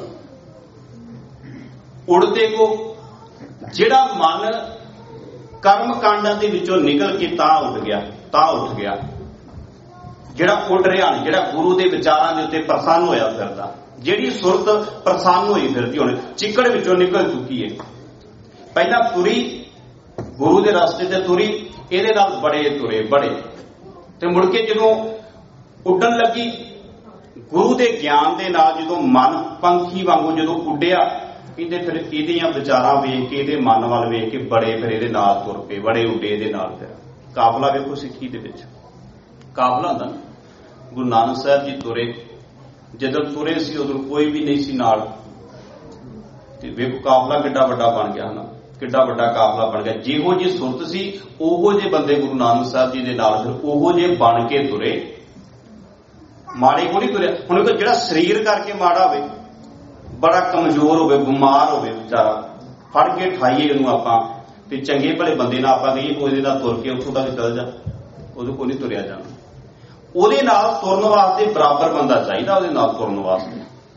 ਉੜਦੇ ਕੋ, ਜਿਹੜਾ ਮਨ ਕਰਮ ਕਾਂਡਾਂ ਦੇ ਵਿੱਚੋਂ ਨਿਕਲ ਕੇ ਤਾਂ ਉੱਠ ਗਿਆ, ਤਾਂ ਉੱਠ ਗਿਆ, ਜਿਹੜਾ ਉੱਡ ਰਿਹਾ, ਜਿਹੜਾ ਗੁਰੂ ਦੇ ਵਿਚਾਰਾਂ ਦੇ ਉੱਤੇ ਪ੍ਰਸੰਨ ਹੋਇਆ ਫਿਰਦਾ, ਜਿਹੜੀ ਸੁਰਤ ਪ੍ਰਸੰਨ ਹੋਈ ਫਿਰਦੀ, ਹੁਣ ਚਿੱਕੜ ਵਿੱਚੋਂ ਨਿਕਲ ਚੁੱਕੀ ਹੈ। ਪਹਿਲਾਂ ਤੁਰੀ ਗੁਰੂ ਦੇ ਰਸਤੇ ਤੇ ਤੁਰੀ, ਇਹਦੇ ਨਾਲ ਬੜੇ ਤੁਰੇ ਬੜੇ, ਤੇ ਮੁੜ ਕੇ ਜਦੋਂ ਉੱਡਣ ਲੱਗੀ ਗੁਰੂ ਦੇ ਗਿਆਨ ਦੇ ਨਾਲ, ਜਦੋਂ ਮਨ ਪੰਖੀ ਵਾਂਗੂ ਜਦੋਂ ਉੱਡਿਆ, ਕਹਿੰਦੇ ਫਿਰ ਇਹਦੀਆਂ ਵਿਚਾਰਾਂ ਵੇਖ ਕੇ, ਇਹਦੇ ਮਨ ਵੱਲ ਵੇਖ ਕੇ ਬੜੇ ਫਿਰ ਇਹਦੇ ਨਾਲ ਤੁਰ ਪਏ, ਬੜੇ ਉੱਡੇ ਇਹਦੇ ਨਾਲ। ਫਿਰ ਕਾਫਲਾ ਵੇਖੋ ਸਿੱਖੀ ਦੇ ਵਿੱਚ ਕਾਫਲਾ ਹੁੰਦਾ। ਗੁਰੂ ਨਾਨਕ ਸਾਹਿਬ ਜੀ ਤੁਰੇ, ਜਦੋਂ ਤੁਰੇ ਸੀ ਉਦੋਂ ਕੋਈ ਵੀ ਨਹੀਂ ਸੀ ਨਾਲ, ਤੇ ਵੇਖੋ ਕਾਫਲਾ ਕਿੱਡਾ ਵੱਡਾ ਬਣ ਗਿਆ ਨਾ, ਕਿੱਡਾ ਵੱਡਾ ਕਾਫਲਾ ਬਣ ਗਿਆ। ਜਿਹੋ ਜਿਹੀ ਸੁਰਤ ਸੀ ਉਹੋ ਜਿਹੇ ਬੰਦੇ ਗੁਰੂ ਨਾਨਕ ਸਾਹਿਬ ਜੀ ਦੇ ਨਾਲ ਫਿਰ ਉਹੋ ਜਿਹੇ ਬਣ ਕੇ ਤੁਰੇ, ਮਾੜੇ ਕੋ ਨਹੀਂ ਤੁਰਿਆ। ਹੁਣ ਜਿਹੜਾ ਸਰੀਰ ਕਰਕੇ ਮਾੜਾ ਹੋਵੇ, ਬੜਾ ਕਮਜ਼ੋਰ ਹੋਵੇ, ਬਿਮਾਰ ਹੋਵੇ ਵਿਚਾਰਾ, ਫੜ ਕੇ ਠਾਈਏ ਉਹਨੂੰ ਆਪਾਂ, ਤੇ ਚੰਗੇ ਭਲੇ ਬੰਦੇ ਨਾਲ ਆਪਾਂ ਕਹੀਏ ਉਹਦੇ ਨਾਲ ਤੁਰ ਕੇ ਉੱਥੋਂ ਤੱਕ ਚੱਲ ਜਾ, ਉਹਦੇ ਕੋਲ ਨਹੀਂ ਤੁਰਿਆ ਜਾਣਾ। ਉਹਦੇ ਨਾਲ ਤੁਰਨ ਵਾਸਤੇ ਬਰਾਬਰ ਬੰਦਾ ਚਾਹੀਦਾ, ਉਹਦੇ ਨਾਲ ਤੁਰਨ ਵਾਸਤੇ।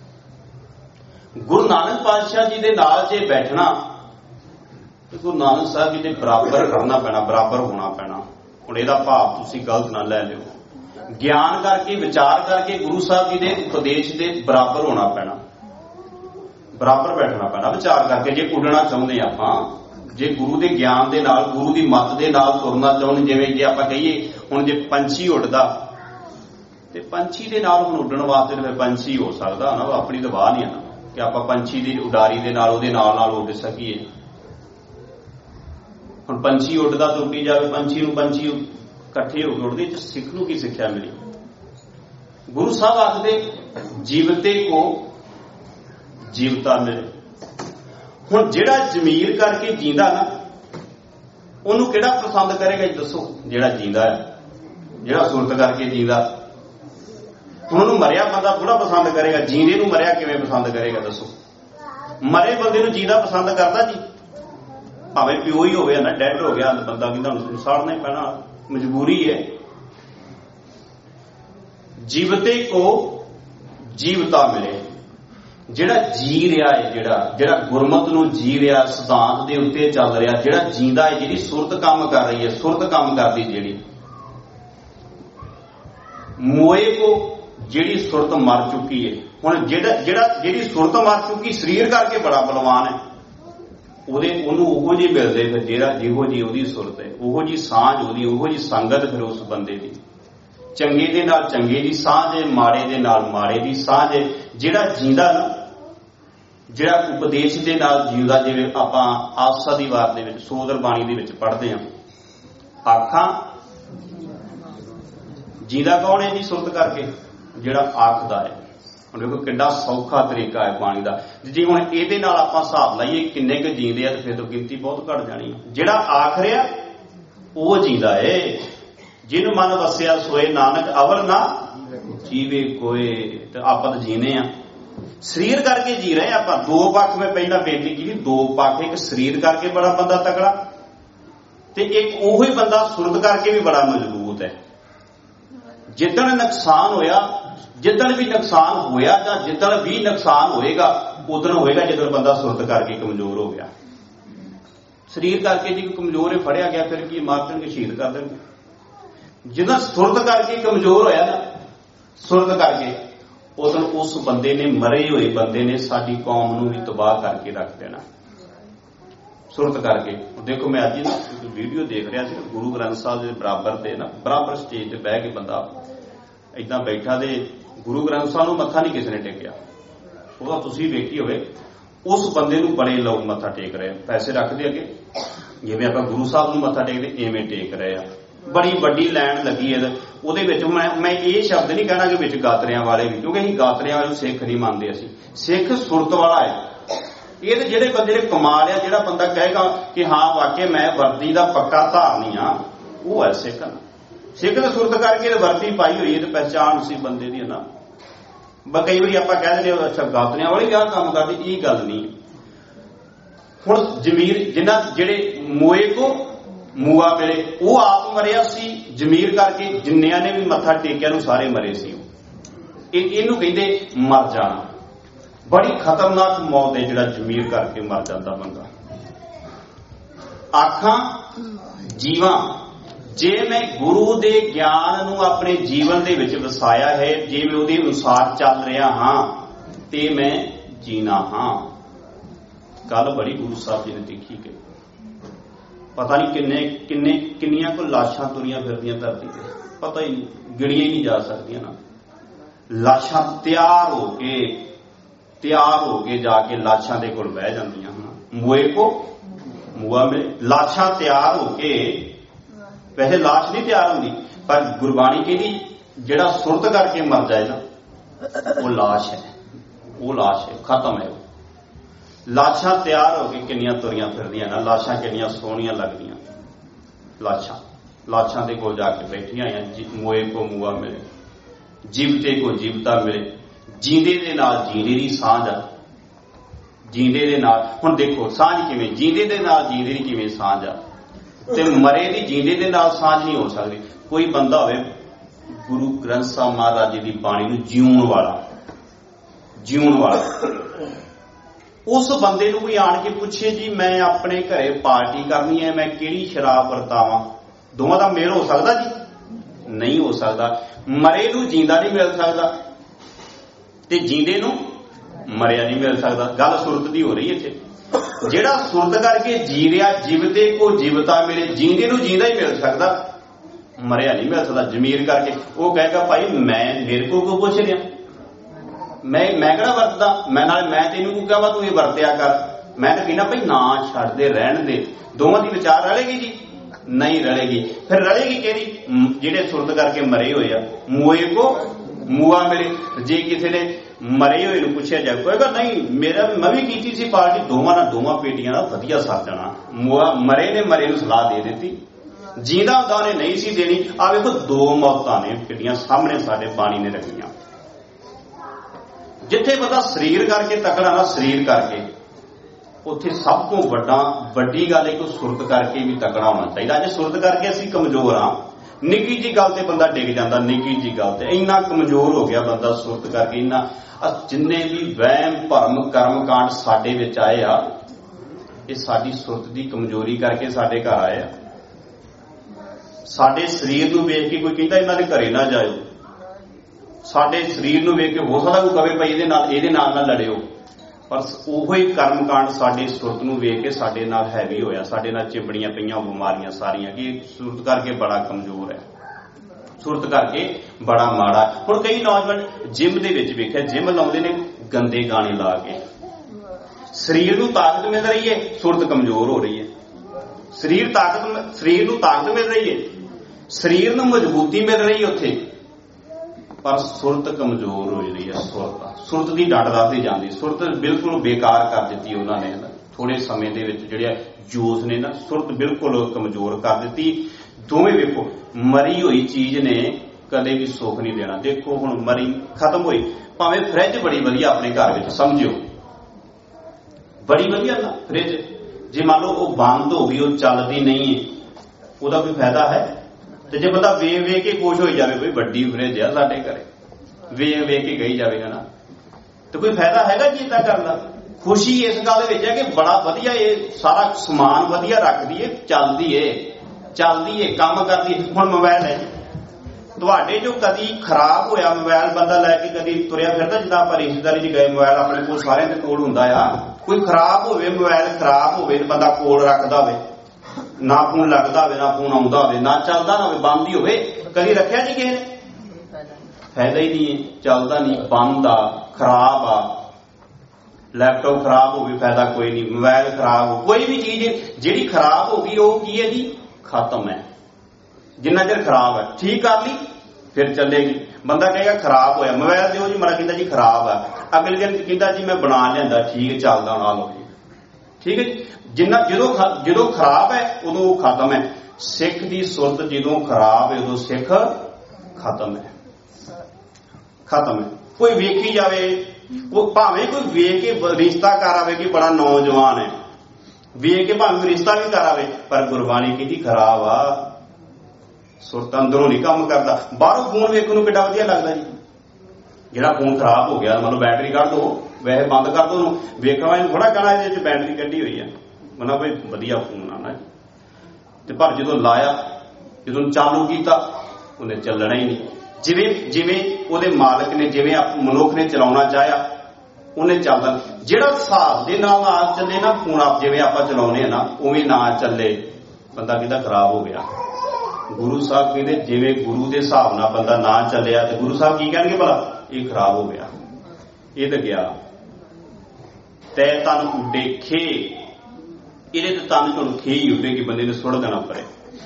ਗੁਰੂ ਨਾਨਕ ਪਾਤਸ਼ਾਹ ਜੀ ਦੇ ਨਾਲ ਜੇ ਬੈਠਣਾ, ਗੁਰੂ ਨਾਨਕ ਸਾਹਿਬ ਜੀ ਦੇ ਬਰਾਬਰ ਕਰਨਾ ਪੈਣਾ, ਬਰਾਬਰ ਹੋਣਾ ਪੈਣਾ। ਹੁਣ ਇਹਦਾ ਭਾਵ ਤੁਸੀਂ ਗਲਤ ਨਾ ਲੈ ਲਿਓ। ਗਿਆਨ ਕਰਕੇ, ਵਿਚਾਰ ਕਰਕੇ ਗੁਰੂ ਸਾਹਿਬ ਜੀ ਦੇ ਉਪਦੇਸ਼ ਦੇ ਬਰਾਬਰ ਹੋਣਾ ਪੈਣਾ, ਬਰਾਬਰ ਬੈਠਣਾ ਪੈਣਾ ਵਿਚਾਰ ਕਰਕੇ। ਜੇ ਉੱਡਣਾ ਚਾਹੁੰਦੇ ਆਪਾਂ, ਜੇ ਗੁਰੂ ਦੇ ਗਿਆਨ ਦੇ ਨਾਲ, ਗੁਰੂ ਦੀ ਮੱਤ ਦੇ ਨਾਲ ਤੁਰਨਾ ਚਾਹੁੰਦੇ, ਜਿਵੇਂ ਜੇ ਆਪਾਂ ਕਹੀਏ ਹੁਣ ਜੇ ਪੰਛੀ ਉੱਡਦਾ, ਤੇ ਪੰਛੀ ਦੇ ਨਾਲ ਹੁਣ ਉੱਡਣ ਵਾਸਤੇ ਫਿਰ ਪੰਛੀ ਹੋ ਸਕਦਾ ਨਾ, ਆਪਣੀ ਦਬਾਅ ਨਹੀਂ ਆਣਾ ਕਿ ਆਪਾਂ ਪੰਛੀ ਦੀ ਉਡਾਰੀ ਦੇ ਨਾਲ ਉਹਦੇ ਨਾਲ ਨਾਲ ਉੱਡ ਸਕੀਏ। ਹੁਣ ਪੰਛੀ ਉੱਡਦਾ ਟੁੱਟੀ ਜਾਵੇ, ਪੰਛੀ ਨੂੰ ਪੰਛੀ ਇਕੱਠੇ ਹੋ ਕੇ ਉੱਡਦੇ, ਸਿੱਖ ਨੂੰ ਕੀ ਸਿੱਖਿਆ ਮਿਲੀ? गुरु साहब आखदे जीवते को जीवता मिले। हुण जिहड़ा जमीर करके जींदा ना उहनूं किहड़ा पसंद करेगा जी दसो? जिहड़ा जींदा है, जिहड़ा सुरत करके जींदा, उहनूं मरिया बंदा थोड़ा पसंद करेगा। जींदे नूं मरिया किवें पसंद करेगा दसो? मरे बंदे नूं जींदा पसंद करदा जी? भावें प्यो ही होवे ना, डैड हो गया बंदा भी तुहानूं साड़ना ही पैना, मजबूरी है। जीवते को जीवता मिले, जिहड़ा जी रहा है, जिहड़ा जिहड़ा गुरमत नूं जी रहा, सिद्धांत दे उत्ते चल रहा, जिहड़ा जींदा है, जिहड़ी सुरत काम कर रही है, सुरत काम करदी जिहड़ी। मोए को जिहड़ी सुरत मर चुकी है। हुण जिहड़ा जिहड़ा जिहड़ी सुरत मर चुकी शरीर करके बड़ा बलवान है, ਉਹਦੇ ਉਹਨੂੰ ਉਹੋ ਜਿਹੀ ਮਿਲਦੇ ਫਿਰ ਜਿਹੜਾ ਜਿਹੋ ਜਿਹੀ ਉਹਦੀ ਸੁਰਤ ਹੈ, ਉਹੋ ਜਿਹੀ ਸਾਂਝ ਉਹਦੀ, ਉਹੋ ਜਿਹੀ ਸੰਗਤ ਫਿਰ ਉਸ ਬੰਦੇ ਦੀ। ਚੰਗੇ ਦੇ ਨਾਲ ਚੰਗੇ ਦੀ ਸਾਂਝ ਹੈ, ਮਾੜੇ ਦੇ ਨਾਲ ਮਾੜੇ ਦੀ ਸਾਂਝ ਹੈ। ਜਿਹੜਾ ਜੀਂਦਾ ਨਾ, ਜਿਹੜਾ ਉਪਦੇਸ਼ ਦੇ ਨਾਲ ਜੀਉਂਦਾ, ਜਿਵੇਂ ਆਪਾਂ ਆਸਾ ਦੀ ਵਾਰ ਦੇ ਵਿੱਚ ਸੋਦਰ ਬਾਣੀ ਦੇ ਵਿੱਚ ਪੜ੍ਹਦੇ ਹਾਂ, ਆਖਾਂ ਜੀਂਦਾ ਕੌਣ ਹੈ ਜੀ? ਸੁਰਤ ਕਰਕੇ ਜਿਹੜਾ ਆਖਦਾ ਹੈ। ਹੁਣ ਦੇਖੋ ਕਿੰਨਾ ਸੌਖਾ ਤਰੀਕਾ ਹੈ ਬਾਣੀ ਦਾ। ਜੇ ਹੁਣ ਇਹਦੇ ਨਾਲ ਆਪਾਂ ਹਿਸਾਬ ਲਾਈਏ ਕਿੰਨੇ ਕੁ ਜੀਂਦੇ ਆ ਤੇ ਫਿਰ ਤਾਂ ਗਿਣਤੀ ਬਹੁਤ ਘੱਟ ਜਾਣੀ। ਜਿਹੜਾ ਆਖ ਰਿਹਾ ਉਹ ਜੀਂਦਾ ਏ। ਜਿਹਨੂੰ ਮਨ ਵਸਿਆ ਸੋਏ ਨਾਨਕ ਅਵਰ ਨਾ ਜੀਵੇ ਕੋਏ। ਤੇ ਆਪਾਂ ਤਾਂ ਜੀਨੇ ਆ ਸਰੀਰ ਕਰਕੇ ਜੀ ਰਹੇ ਆਪਾਂ। ਦੋ ਪੱਖ ਮੈਂ ਪਹਿਲਾਂ ਬੇਨਤੀ ਕੀਤੀ, ਦੋ ਪੱਖ, ਇੱਕ ਸਰੀਰ ਕਰਕੇ ਬੜਾ ਬੰਦਾ ਤਕੜਾ ਤੇ ਇੱਕ ਉਹੀ ਬੰਦਾ ਸੁਰਤ ਕਰਕੇ ਵੀ ਬੜਾ ਮਜ਼ਬੂਤ ਹੈ। ਜਿੱਦਣ ਨੁਕਸਾਨ ਹੋਇਆ, ਜਿੱਦਣ ਵੀ ਨੁਕਸਾਨ ਹੋਇਆ ਜਾਂ ਜਿੱਦਣ ਵੀ ਨੁਕਸਾਨ ਹੋਏਗਾ ਉਦਣ ਹੋਏਗਾ ਜਦੋਂ ਬੰਦਾ ਸੁਰਤ ਕਰਕੇ ਕਮਜ਼ੋਰ ਹੋ ਗਿਆ। ਸਰੀਰ ਕਰਕੇ ਜੀ ਕਮਜ਼ੋਰ ਹੈ, ਫੜਿਆ ਗਿਆ ਫਿਰ ਕੀ ਮਾਰ ਦੇਣਗੇ, ਸ਼ਹੀਦ ਕਰ ਦੇਣਗੇ। ਜਦੋਂ ਸੁਰਤ ਕਰਕੇ ਕਮਜ਼ੋਰ ਹੋਇਆ ਨਾ, ਸੁਰਤ ਕਰਕੇ, ਉਦੋਂ ਉਸ ਬੰਦੇ ਨੇ, ਮਰੇ ਹੋਏ ਬੰਦੇ ਨੇ ਸਾਡੀ ਕੌਮ ਨੂੰ ਵੀ ਤਬਾਹ ਕਰਕੇ ਰੱਖ ਦੇਣਾ ਸੁਰਤ ਕਰਕੇ। ਦੇਖੋ ਮੈਂ ਅੱਜ ਨਾ ਵੀਡੀਓ ਦੇਖ ਰਿਹਾ ਸੀ, ਗੁਰੂ ਗ੍ਰੰਥ ਸਾਹਿਬ ਦੇ ਬਰਾਬਰ ਤੇ ਨਾ, ਬਰਾਬਰ ਸਟੇਜ ਤੇ ਬਹਿ ਕੇ ਬੰਦਾ ਏਦਾਂ ਬੈਠਾ ਤੇ ਗੁਰੂ ਗ੍ਰੰਥ ਸਾਹਿਬ ਨੂੰ ਮੱਥਾ ਨਹੀਂ ਕਿਸੇ ਨੇ ਟੇਕਿਆ। ਉਹਦਾ ਤੁਸੀਂ ਵੇਖੀ ਹੋਵੇ, ਉਸ ਬੰਦੇ ਨੂੰ ਬੜੇ ਲੋਕ ਮੱਥਾ ਟੇਕ ਰਹੇ, ਪੈਸੇ ਰੱਖਦੇ ਅੱਗੇ, ਜਿਵੇਂ ਆਪਾਂ ਗੁਰੂ ਸਾਹਿਬ ਨੂੰ ਮੱਥਾ ਟੇਕਦੇ ਐਵੇਂ ਟੇਕ ਰਹੇ ਆ। ਬੜੀ ਵੱਡੀ ਲਾਈਨ ਲੱਗੀ ਹੈ ਉਹਦੇ ਵਿੱਚ। ਮੈਂ ਮੈਂ ਇਹ ਸ਼ਬਦ ਨਹੀਂ ਕਹਿਣਾ ਕਿ ਵਿੱਚ ਗਾਤਰਿਆਂ ਵਾਲੇ ਵੀ, ਕਿਉਂਕਿ ਅਸੀਂ ਗਾਤਰਿਆਂ ਵਾਲੇ ਨੂੰ ਸਿੱਖ ਨਹੀਂ ਮੰਨਦੇ। ਅਸੀਂ ਸਿੱਖ ਸੁਰਤ ਵਾਲਾ ਹੈ। ਇਹ ਤੇ ਜਿਹੜੇ ਬੰਦੇ ਨੇ ਕਮਾ ਲਿਆ, ਜਿਹੜਾ ਬੰਦਾ ਕਹੇਗਾ ਕਿ ਹਾਂ ਵਾਕਿਆ ਮੈਂ ਵਰਦੀ ਦਾ ਪੱਕਾ ਧਾਰਨੀ ਆ, ਉਹ ਹੈ ਸਿੱਖ। ਸਿੱਖ ਤਾਂ ਸੁਰਤ ਕਰਕੇ ਵਰਦੀ ਪਾਈ ਹੋਈ ਹੈ ਤੇ ਪਹਿਚਾਣ ਉਸੇ ਬੰਦੇ ਦੀ ਹੈ ਨਾ। ਕਈ ਵਾਰੀ ਆਪਾਂ ਕਹਿ ਦਿੰਦੇ ਅੱਛਾ ਗਾਤਰਿਆਂ ਵਾਲੇ ਆਹ ਕੰਮ ਕਰਦੇ, ਇਹ ਗੱਲ ਨਹੀਂ। ਹੁਣ ਜ਼ਮੀਰ ਜਿਨ੍ਹਾਂ ਜਿਹੜੇ ਮੋਏ ਕੋ ਮੂਆ ਮਿਲੇ, ਉਹ ਆਪ ਮਰਿਆ ਸੀ ਜ਼ਮੀਰ ਕਰਕੇ। ਜਿੰਨਿਆਂ ਨੇ ਵੀ ਮੱਥਾ ਟੇਕਿਆ ਨੂੰ ਸਾਰੇ ਮਰੇ ਸੀ। ਇਹ ਇਹਨੂੰ ਕਹਿੰਦੇ ਮਰ ਜਾਣਾ। ਬੜੀ ਖਤਰਨਾਕ ਮੌਤ ਹੈ ਜਿਹੜਾ ਜ਼ਮੀਰ ਕਰਕੇ ਮਰ ਜਾਂਦਾ ਬੰਦਾ। ਆਖਾਂ ਜੀਵਾਂ, ਜੇ ਮੈਂ ਗੁਰੂ ਦੇ ਗਿਆਨ ਨੂੰ ਆਪਣੇ ਜੀਵਨ ਦੇ ਵਿੱਚ ਵਸਾਇਆ ਹੈ, ਜੇ ਮੈਂ ਉਹਦੇ ਅਨੁਸਾਰ ਚੱਲ ਰਿਹਾ ਹਾਂ ਤੇ ਮੈਂ ਜੀਣਾ ਹਾਂ। ਗੱਲ ਬੜੀ ਗੁਰੂ ਸਾਹਿਬ ਜੀ ਨੇ ਦੇਖੀ ਕਿ ਪਤਾ ਨਹੀਂ ਕਿੰਨੇ ਕਿੰਨੇ ਕਿੰਨੀਆਂ ਕੋ ਲਾਸ਼ਾਂ ਤੁਰੀਆਂ ਫਿਰਦੀਆਂ ਧਰਤੀ ਤੇ, ਪਤਾ ਹੀ ਨਹੀਂ, ਗਿਣੀਆਂ ਹੀ ਨਹੀਂ ਜਾ ਸਕਦੀਆਂ ਨਾ। ਲਾਸ਼ਾਂ ਤਿਆਰ ਹੋ ਕੇ ਤਿਆਰ ਹੋ ਕੇ ਜਾ ਕੇ ਲਾਸ਼ਾਂ ਦੇ ਕੋਲ ਬਹਿ ਜਾਂਦੀਆਂ ਹਨ। ਮੂਏ ਕੋ ਮੂਆ ਮਿਲੇ, ਲਾਸ਼ਾਂ ਤਿਆਰ ਹੋ ਕੇ, ਵੈਸੇ ਲਾਸ਼ ਨਹੀਂ ਤਿਆਰ ਹੁੰਦੀ ਪਰ ਗੁਰਬਾਣੀ ਕਹਿੰਦੀ ਜਿਹੜਾ ਸੁਰਤ ਕਰਕੇ ਮਰ ਜਾਏ ਨਾ ਉਹ ਲਾਸ਼ ਹੈ, ਉਹ ਲਾਸ਼ ਹੈ, ਖਤਮ ਹੈ। ਲਾਸ਼ਾਂ ਤਿਆਰ ਹੋ ਕੇ ਕਿੰਨੀਆਂ ਤੁਰੀਆਂ ਫਿਰਦੀਆਂ ਨਾ, ਲਾਸ਼ਾਂ ਕਿੰਨੀਆਂ ਸੋਹਣੀਆਂ ਲੱਗਦੀਆਂ। ਲਾਸ਼ਾਂ ਲਾਸ਼ਾਂ ਦੇ ਕੋਲ ਜਾ ਕੇ ਬੈਠੀਆਂ ਆ। ਮੋਏ ਕੋ ਮੂਆ ਮਿਲੇ, ਜੀਵਤੇ ਕੋ ਜੀਵਤਾ ਮਿਲੇ। ਜੀਂਦੇ ਦੇ ਨਾਲ ਜੀਂਦੇ ਦੀ ਸਾਂਝ ਆ। ਜੀਂਦੇ ਦੇ ਨਾਲ ਹੁਣ ਦੇਖੋ ਸਾਂਝ ਕਿਵੇਂ, ਜੀਂਦੇ ਦੇ ਨਾਲ ਜੀਂਦੇ ਦੀ ਕਿਵੇਂ ਸਾਂਝ ਆ, ਤੇ ਮਰੇ ਦੀ ਜੀਂਦੇ ਦੇ ਨਾਲ ਸਾਂਝ ਨਹੀਂ ਹੋ ਸਕਦੀ। ਕੋਈ ਬੰਦਾ ਹੋਵੇ ਗੁਰੂ ਗ੍ਰੰਥ ਸਾਹਿਬ ਮਹਾਰਾਜ ਜੀ ਦੀ ਬਾਣੀ ਨੂੰ ਜਿਉਣ ਵਾਲਾ, ਜਿਉਣ ਵਾਲਾ, ਉਸ ਬੰਦੇ ਨੂੰ ਕੋਈ ਆਣ ਕੇ ਪੁੱਛੇ ਜੀ ਮੈਂ ਆਪਣੇ ਘਰੇ ਪਾਰਟੀ ਕਰਨੀ ਹੈ, ਮੈਂ ਕਿਹੜੀ ਸ਼ਰਾਬ ਵਰਤਾਵਾਂ, ਦੋਵਾਂ ਦਾ ਮੇਲ ਹੋ ਸਕਦਾ ਜੀ? ਨਹੀਂ ਹੋ ਸਕਦਾ। ਮਰੇ ਨੂੰ ਜੀਂਦਾ ਨਹੀਂ ਮਿਲ ਸਕਦਾ ਤੇ ਜੀਂਦੇ ਨੂੰ ਮਰਿਆ ਨਹੀਂ ਮਿਲ ਸਕਦਾ। ਗੱਲ ਸੁਰਤ ਦੀ ਹੋ ਰਹੀ ਇੱਥੇ। ਜਿਹੜਾ ਸੁਰਤ ਕਰਕੇ ਜੀ ਰਿਹਾ, ਜੀਵਤੇ ਕੋ ਜੀਵਤਾ ਮਿਲੇ, ਜੀਂਦੇ ਨੂੰ ਜੀਂਦਾ ਹੀ ਮਿਲ ਸਕਦਾ, ਮਰਿਆ ਨਹੀਂ ਮਿਲ ਸਕਦਾ। ਜ਼ਮੀਰ ਕਰਕੇ ਉਹ ਕਹੇਗਾ ਭਾਈ ਮੈਂ ਮੇਰੇ ਕੋਲ ਕੋ ਪੁੱਛ ਰਿਹਾ, ਮੈਂ ਮੈਂ ਕਿਹੜਾ ਵਰਤਦਾ, ਮੈਂ ਨਾਲ ਮੈਂ ਤੈਨੂੰ ਕੋ ਕਹਾਂ ਤੂੰ ਇਹ ਵਰਤਿਆ ਕਰ। ਮੈਂ ਤਾਂ ਕਹਿੰਦਾ ਭਾਈ ਨਾ ਛੱਡ ਦੇ, ਰਹਿਣ ਦੇ। ਦੋਵਾਂ ਦੀ ਵਿਚਾਰ ਰਲੇਗੀ ਜੀ? ਨਹੀਂ ਰਲੇਗੀ। ਫਿਰ ਰਲੇਗੀ ਕਿਹੜੀ? ਜਿਹੜੇ ਸੁਰਤ ਕਰਕੇ ਮਰੇ ਹੋਏ ਆ। ਮੋਏ ਕੋ ਮੂਆ ਮਿਲੇ। ਜੇ ਕਿਸੇ ਨੇ ਮਰੇ ਹੋਏ ਨੂੰ ਪੁੱਛਿਆ ਜਾਏ ਕਹੇਗਾ ਨਹੀਂ ਮੇਰਾ ਮੈਂ ਵੀ ਕੀਤੀ ਸੀ ਪਾਰਟੀ, ਦੋਵਾਂ ਨਾਲ ਦੋਵਾਂ ਪੇਟੀਆਂ ਦਾ ਵਧੀਆ ਸਰ ਜਾਣਾ। ਮੂਆ ਮਰੇ ਨੇ ਮਰੇ ਨੂੰ ਸਲਾਹ ਦੇ ਦਿੱਤੀ, ਜੀਂਦਾ ਹੁੰਦਾ ਉਹਨੇ ਨਹੀਂ ਸੀ ਦੇਣੀ। ਆ ਵੇਖੋ ਦੋ ਮੌਤਾਂ ਨੇ ਜਿਹੜੀਆਂ ਸਾਹਮਣੇ ਸਾਡੇ ਬਾਣੀ ਨੇ ਰੱਖੀਆਂ। ਜਿੱਥੇ ਬੰਦਾ ਸਰੀਰ ਕਰਕੇ ਤਕੜਾ ਨਾ, ਸਰੀਰ ਕਰਕੇ, ਉੱਥੇ ਸਭ ਤੋਂ ਵੱਡਾ ਵੱਡੀ ਗੱਲ ਹੈ ਕਿ ਸੁਰਤ ਕਰਕੇ ਵੀ ਤਕੜਾ ਹੋਣਾ ਚਾਹੀਦਾ। ਜੇ ਸੁਰਤ ਕਰਕੇ ਅਸੀਂ ਕਮਜ਼ੋਰ ਹਾਂ, ਨਿੱਕੀ ਜੀ ਗੱਲ ਤੇ ਬੰਦਾ ਡਿੱਗ ਜਾਂਦਾ, ਨਿੱਕੀ ਜੀ ਗੱਲ ਤੇ ਇੰਨਾ ਕਮਜ਼ੋਰ ਹੋ ਗਿਆ ਬੰਦਾ ਸੁਰਤ ਕਰਕੇ। ਇੰਨਾ ਜਿੰਨੇ ਵੀ ਵਹਿਮ ਭਰਮ ਕਰਮ ਕਾਂਡ ਸਾਡੇ ਵਿੱਚ ਆਏ ਆ, ਇਹ ਸਾਡੀ ਸੁਰਤ ਦੀ ਕਮਜ਼ੋਰੀ ਕਰਕੇ ਸਾਡੇ ਘਰ ਆਏ ਆ। ਸਾਡੇ ਸਰੀਰ ਨੂੰ ਵੇਖ ਕੇ ਕੋਈ ਕਹਿੰਦਾ ਇਹਨਾਂ ਦੇ ਘਰੇ ਨਾ ਜਾਇਓ, ਸਾਡੇ ਸਰੀਰ ਨੂੰ ਵੇਖ ਕੇ ਹੋ ਸਕਦਾ ਕੋਈ ਕਵੇ ਭਾਈ ਇਹਦੇ ਨਾਲ ਇਹਦੇ ਨਾਲ ਨਾ ਲੜਿਓ, ਪਰ ਉਹੋ ਹੀ ਕਰਮ ਕਾਂਡ ਸਾਡੀ ਸੁਰਤ ਨੂੰ ਵੇਖ ਕੇ ਸਾਡੇ ਨਾਲ ਹੈਵੀ ਹੋਇਆ, ਸਾਡੇ ਨਾਲ ਚਿੰਬੜੀਆਂ ਪਈਆਂ ਬਿਮਾਰੀਆਂ ਸਾਰੀਆਂ ਕਿ ਸੁਰਤ ਕਰਕੇ ਬੜਾ ਕਮਜ਼ੋਰ ਹੈ, ਸੁਰਤ ਕਰਕੇ ਬੜਾ ਮਾੜਾ। ਹੁਣ ਕਈ ਨੌਜਵਾਨ ਜਿਮ ਦੇ ਵਿੱਚ ਵੇਖਿਆ, ਜਿਮ ਲਾਉਂਦੇ ਨੇ ਗੰਦੇ ਗਾਣੇ ਲਾ ਕੇ। ਸਰੀਰ ਨੂੰ ਤਾਕਤ ਮਿਲ ਰਹੀ ਹੈ, ਸੁਰਤ ਕਮਜ਼ੋਰ ਹੋ ਰਹੀ ਹੈ। ਸਰੀਰ ਤਾਕਤ ਸਰੀਰ ਨੂੰ ਤਾਕਤ ਮਿਲ ਰਹੀ ਹੈ, ਸਰੀਰ ਨੂੰ ਮਜ਼ਬੂਤੀ ਮਿਲ ਰਹੀ ਹੈ ਉੱਥੇ, ਪਰ ਸੁਰਤ ਕਮਜ਼ੋਰ ਹੋ ਰਹੀ ਹੈ। ਸੁਰਤ ਸੁਰਤ ਦੀ ਡੱਡ ਦੱਸਦੀ ਜਾਂਦੀ, ਸੁਰਤ ਬਿਲਕੁਲ ਬੇਕਾਰ ਕਰ ਦਿੱਤੀ ਉਹਨਾਂ ਨੇ ਥੋੜੇ ਸਮੇਂ ਦੇ ਵਿੱਚ। ਜਿਹੜੇ ਜੋਸ਼ ਨੇ ਨਾ, ਸੁਰਤ ਬਿਲਕੁਲ ਕਮਜ਼ੋਰ ਕਰ ਦਿੱਤੀ। ਦੋਵੇਂ ਵੇਖੋ ਮਰੀ ਹੋਈ ਚੀਜ਼ ਨੇ ਕਦੇ ਵੀ ਸੁੱਖ ਨਹੀਂ ਦੇਣਾ। ਦੇਖੋ ਹੁਣ ਮਰੀ ਖਤਮ ਹੋਈ, ਭਾਵੇਂ ਫਰਿੱਜ ਬੜੀ ਵਧੀਆ ਆਪਣੇ ਘਰ ਵਿੱਚ ਸਮਝਿਓ, ਬੜੀ ਵਧੀਆ ਨਾ ਫਰਿੱਜ, ਜੇ ਮੰਨ ਲਓ ਉਹ ਬੰਦ ਹੋ ਗਈ, ਉਹ ਚੱਲਦੀ ਨਹੀਂ ਹੈ, ਉਹਦਾ ਕੋਈ ਫਾਇਦਾ ਹੈ? ਤੇ ਜੇ ਬੰਦਾ ਵੇਖ ਵੇਖ ਕੇ ਖੁਸ਼ ਹੋਈ ਜਾਵੇ, ਕੋਈ ਵੱਡੀ ਫਰਿੱਜ ਆ ਸਾਡੇ ਘਰੇ, ਵੇਖ ਵੇਖ ਕੇ ਗਈ ਜਾਵੇਗਾ ਨਾ, ਤੇ ਕੋਈ ਫਾਇਦਾ ਹੈਗਾ ਜੀ ਏਦਾਂ ਕਰਨ ਦਾ? ਖੁਸ਼ੀ ਇਸ ਗੱਲ ਵਿੱਚ ਹੈ ਕਿ ਬੜਾ ਵਧੀਆ ਇਹ ਸਾਰਾ ਸਮਾਨ ਵਧੀਆ ਰੱਖਦੀ ਏ, ਚੱਲਦੀ ਏ ਚੱਲਦੀ ਏ ਕੰਮ ਕਰਦੀ। ਹੁਣ ਮੋਬਾਈਲ ਹੈ ਜੀ, ਤੁਹਾਡੇ ਜੋ ਕਦੀ ਖਰਾਬ ਹੋਇਆ ਮੋਬਾਈਲ, ਬੰਦਾ ਲੈ ਕੇ ਕਦੀ ਤੁਰਿਆ ਫਿਰਦਾ, ਜਿੱਦਾਂ ਆਪਾਂ ਰਿਸ਼ਤੇਦਾਰੀ 'ਚ ਗਏ, ਮੋਬਾਈਲ ਆਪਣੇ ਕੋਲ ਸਾਰਿਆਂ ਦੇ ਕੋਲ ਹੁੰਦਾ ਆ। ਕੋਈ ਖਰਾਬ ਹੋਵੇ ਮੋਬਾਈਲ, ਖਰਾਬ ਹੋਵੇ ਬੰਦਾ ਕੋਲ ਰੱਖਦਾ ਹੋਵੇ, ਨਾ ਫੋਨ ਲੱਗਦਾ ਹੋਵੇ, ਨਾ ਫੋਨ ਆਉਂਦਾ ਹੋਵੇ, ਨਾ ਚੱਲਦਾ ਨਾ ਹੋਵੇ, ਬੰਦ ਹੀ ਹੋਵੇ, ਕਦੀ ਰੱਖਿਆ ਜੀ ਕਿਸੇ ਨੇ? ਫਾਇਦਾ ਹੀ ਨਹੀਂ, ਚੱਲਦਾ ਨਹੀਂ, ਬੰਦ ਆ, ਖਰਾਬ ਆ। ਲੈਪਟਾਪ ਖਰਾਬ ਹੋ ਗਈ, ਫਾਇਦਾ ਕੋਈ ਨਹੀਂ। ਮੋਬਾਈਲ ਖਰਾਬ ਹੋ, ਕੋਈ ਵੀ ਚੀਜ਼ ਜਿਹੜੀ ਖਰਾਬ ਹੋ ਗਈ ਉਹ ਕੀ ਹੈ ਜੀ? ਖਤਮ ਹੈ। ਜਿੰਨਾ ਚਿਰ ਖਰਾਬ ਹੈ, ਠੀਕ ਕਰ ਲਈ ਫਿਰ ਚੱਲੇਗੀ। ਬੰਦਾ ਕਹੇਗਾ ਖਰਾਬ ਹੋਇਆ ਮੋਬਾਈਲ ਦਿਓ ਜੀ, ਮਾੜਾ ਕਹਿੰਦਾ ਜੀ ਖਰਾਬ ਆ, ਅਗਲੇ ਦਿਨ ਕਹਿੰਦਾ ਜੀ ਮੈਂ ਬਣਾ ਲਿਆਂਦਾ, ਠੀਕ ਚੱਲਦਾ ਨਾ ਲਓ ਜੀ, ਠੀਕ ਹੈ ਜੀ। ਜਿੰਨਾ ਜਦੋਂ ਜਦੋਂ ਖਰਾਬ ਹੈ ਉਦੋਂ ਉਹ ਖਤਮ ਹੈ। ਸਿੱਖ ਦੀ ਸੁਰਤ ਜਦੋਂ ਖਰਾਬ ਹੈ ਉਦੋਂ ਸਿੱਖ ਖਤਮ ਹੈ, ਖਤਮ ਹੈ। ਕੋਈ ਵੇਖੀ ਜਾਵੇ, ਉਹ ਭਾਵੇਂ ਕੋਈ ਵੇਖ ਕੇ ਰਿਸ਼ਤਾ ਕਰ ਆਵੇ ਕਿ ਬੜਾ ਨੌਜਵਾਨ ਹੈ, ਵੇਖ ਕੇ ਭਾਵੇਂ ਰਿਸ਼ਤਾ ਵੀ ਕਰ ਆਵੇ, ਪਰ ਗੁਰਬਾਣੀ ਕਹਿੰਦੀ ਖਰਾਬ ਆ, ਸੁਰਤ ਅੰਦਰੋਂ ਨਹੀਂ ਕੰਮ ਕਰਦਾ। ਬਾਹਰੋਂ ਫੋਨ ਵੇਖਣ ਨੂੰ ਕਿੱਡਾ ਵਧੀਆ ਲੱਗਦਾ ਜੀ, ਜਿਹੜਾ ਫੋਨ ਖਰਾਬ ਹੋ ਗਿਆ, ਮਤਲਬ ਬੈਟਰੀ ਕੱਢ ਦੋ, ਵੈਸੇ ਬੰਦ ਕਰ ਦੋ ਉਹਨੂੰ, ਵੇਖਣਾ ਇਹਨੂੰ ਥੋੜਾ ਕਹਿਣਾ ਇਹਦੇ 'ਚ ਬੈਟਰੀ ਕੱਢੀ ਹੋਈ ਹੈ, ਮਨਾ ਕੋਈ ਵਧੀਆ ਫੋਨ ਆਣਾ ਜੀ। ਤੇ ਪਰ ਜਦੋਂ ਲਾਇਆ, ਜਦੋਂ ਚਾਲੂ ਕੀਤਾ, ਉਹਨੇ ਚੱਲਣਾ ਹੀ ਨਹੀਂ। ਜਿਵੇਂ ਜਿਵੇਂ ਉਹਦੇ ਮਾਲਕ ਨੇ, ਜਿਵੇਂ ਮਨੁੱਖ ਨੇ ਚਲਾਉਣਾ ਚਾਹਿਆ ਉਹਨੇ ਚੱਲਦਾ। ਜਿਹੜਾ ਹਿਸਾਬ ਦੇ ਨਾਲ ਨਾ ਚੱਲੇ ਨਾ ਫੋਨ, ਆਪ ਜਿਵੇਂ ਆਪਾਂ ਚਲਾਉਨੇ ਆ ਨਾ ਉਵੇਂ ਨਾ ਚੱਲੇ, ਬੰਦਾ ਕਹਿੰਦਾ ਖਰਾਬ ਹੋ ਗਿਆ। ਗੁਰੂ ਸਾਹਿਬ ਕਹਿੰਦੇ ਜਿਵੇਂ ਗੁਰੂ ਦੇ ਹਿਸਾਬ ਨਾਲ ਬੰਦਾ ਨਾ ਚੱਲਿਆ ਤੇ ਗੁਰੂ ਸਾਹਿਬ ਕੀ ਕਹਿਣਗੇ ਭਲਾ? ਇਹ ਖਰਾਬ ਹੋ ਗਿਆ, ਇਹ ਤਾਂ ਗਿਆ। ਤੈ ਤਨ ਉੱਡੇ ਖੇ, ਇਹਦੇ ਤੇ ਤਨ ਤੁਹਾਨੂੰ ਖੇ ਹੀ ਉੱਡੇਗੀ, ਬੰਦੇ ਨੇ ਸੁੱਟ ਦੇਣਾ ਪਰੇ।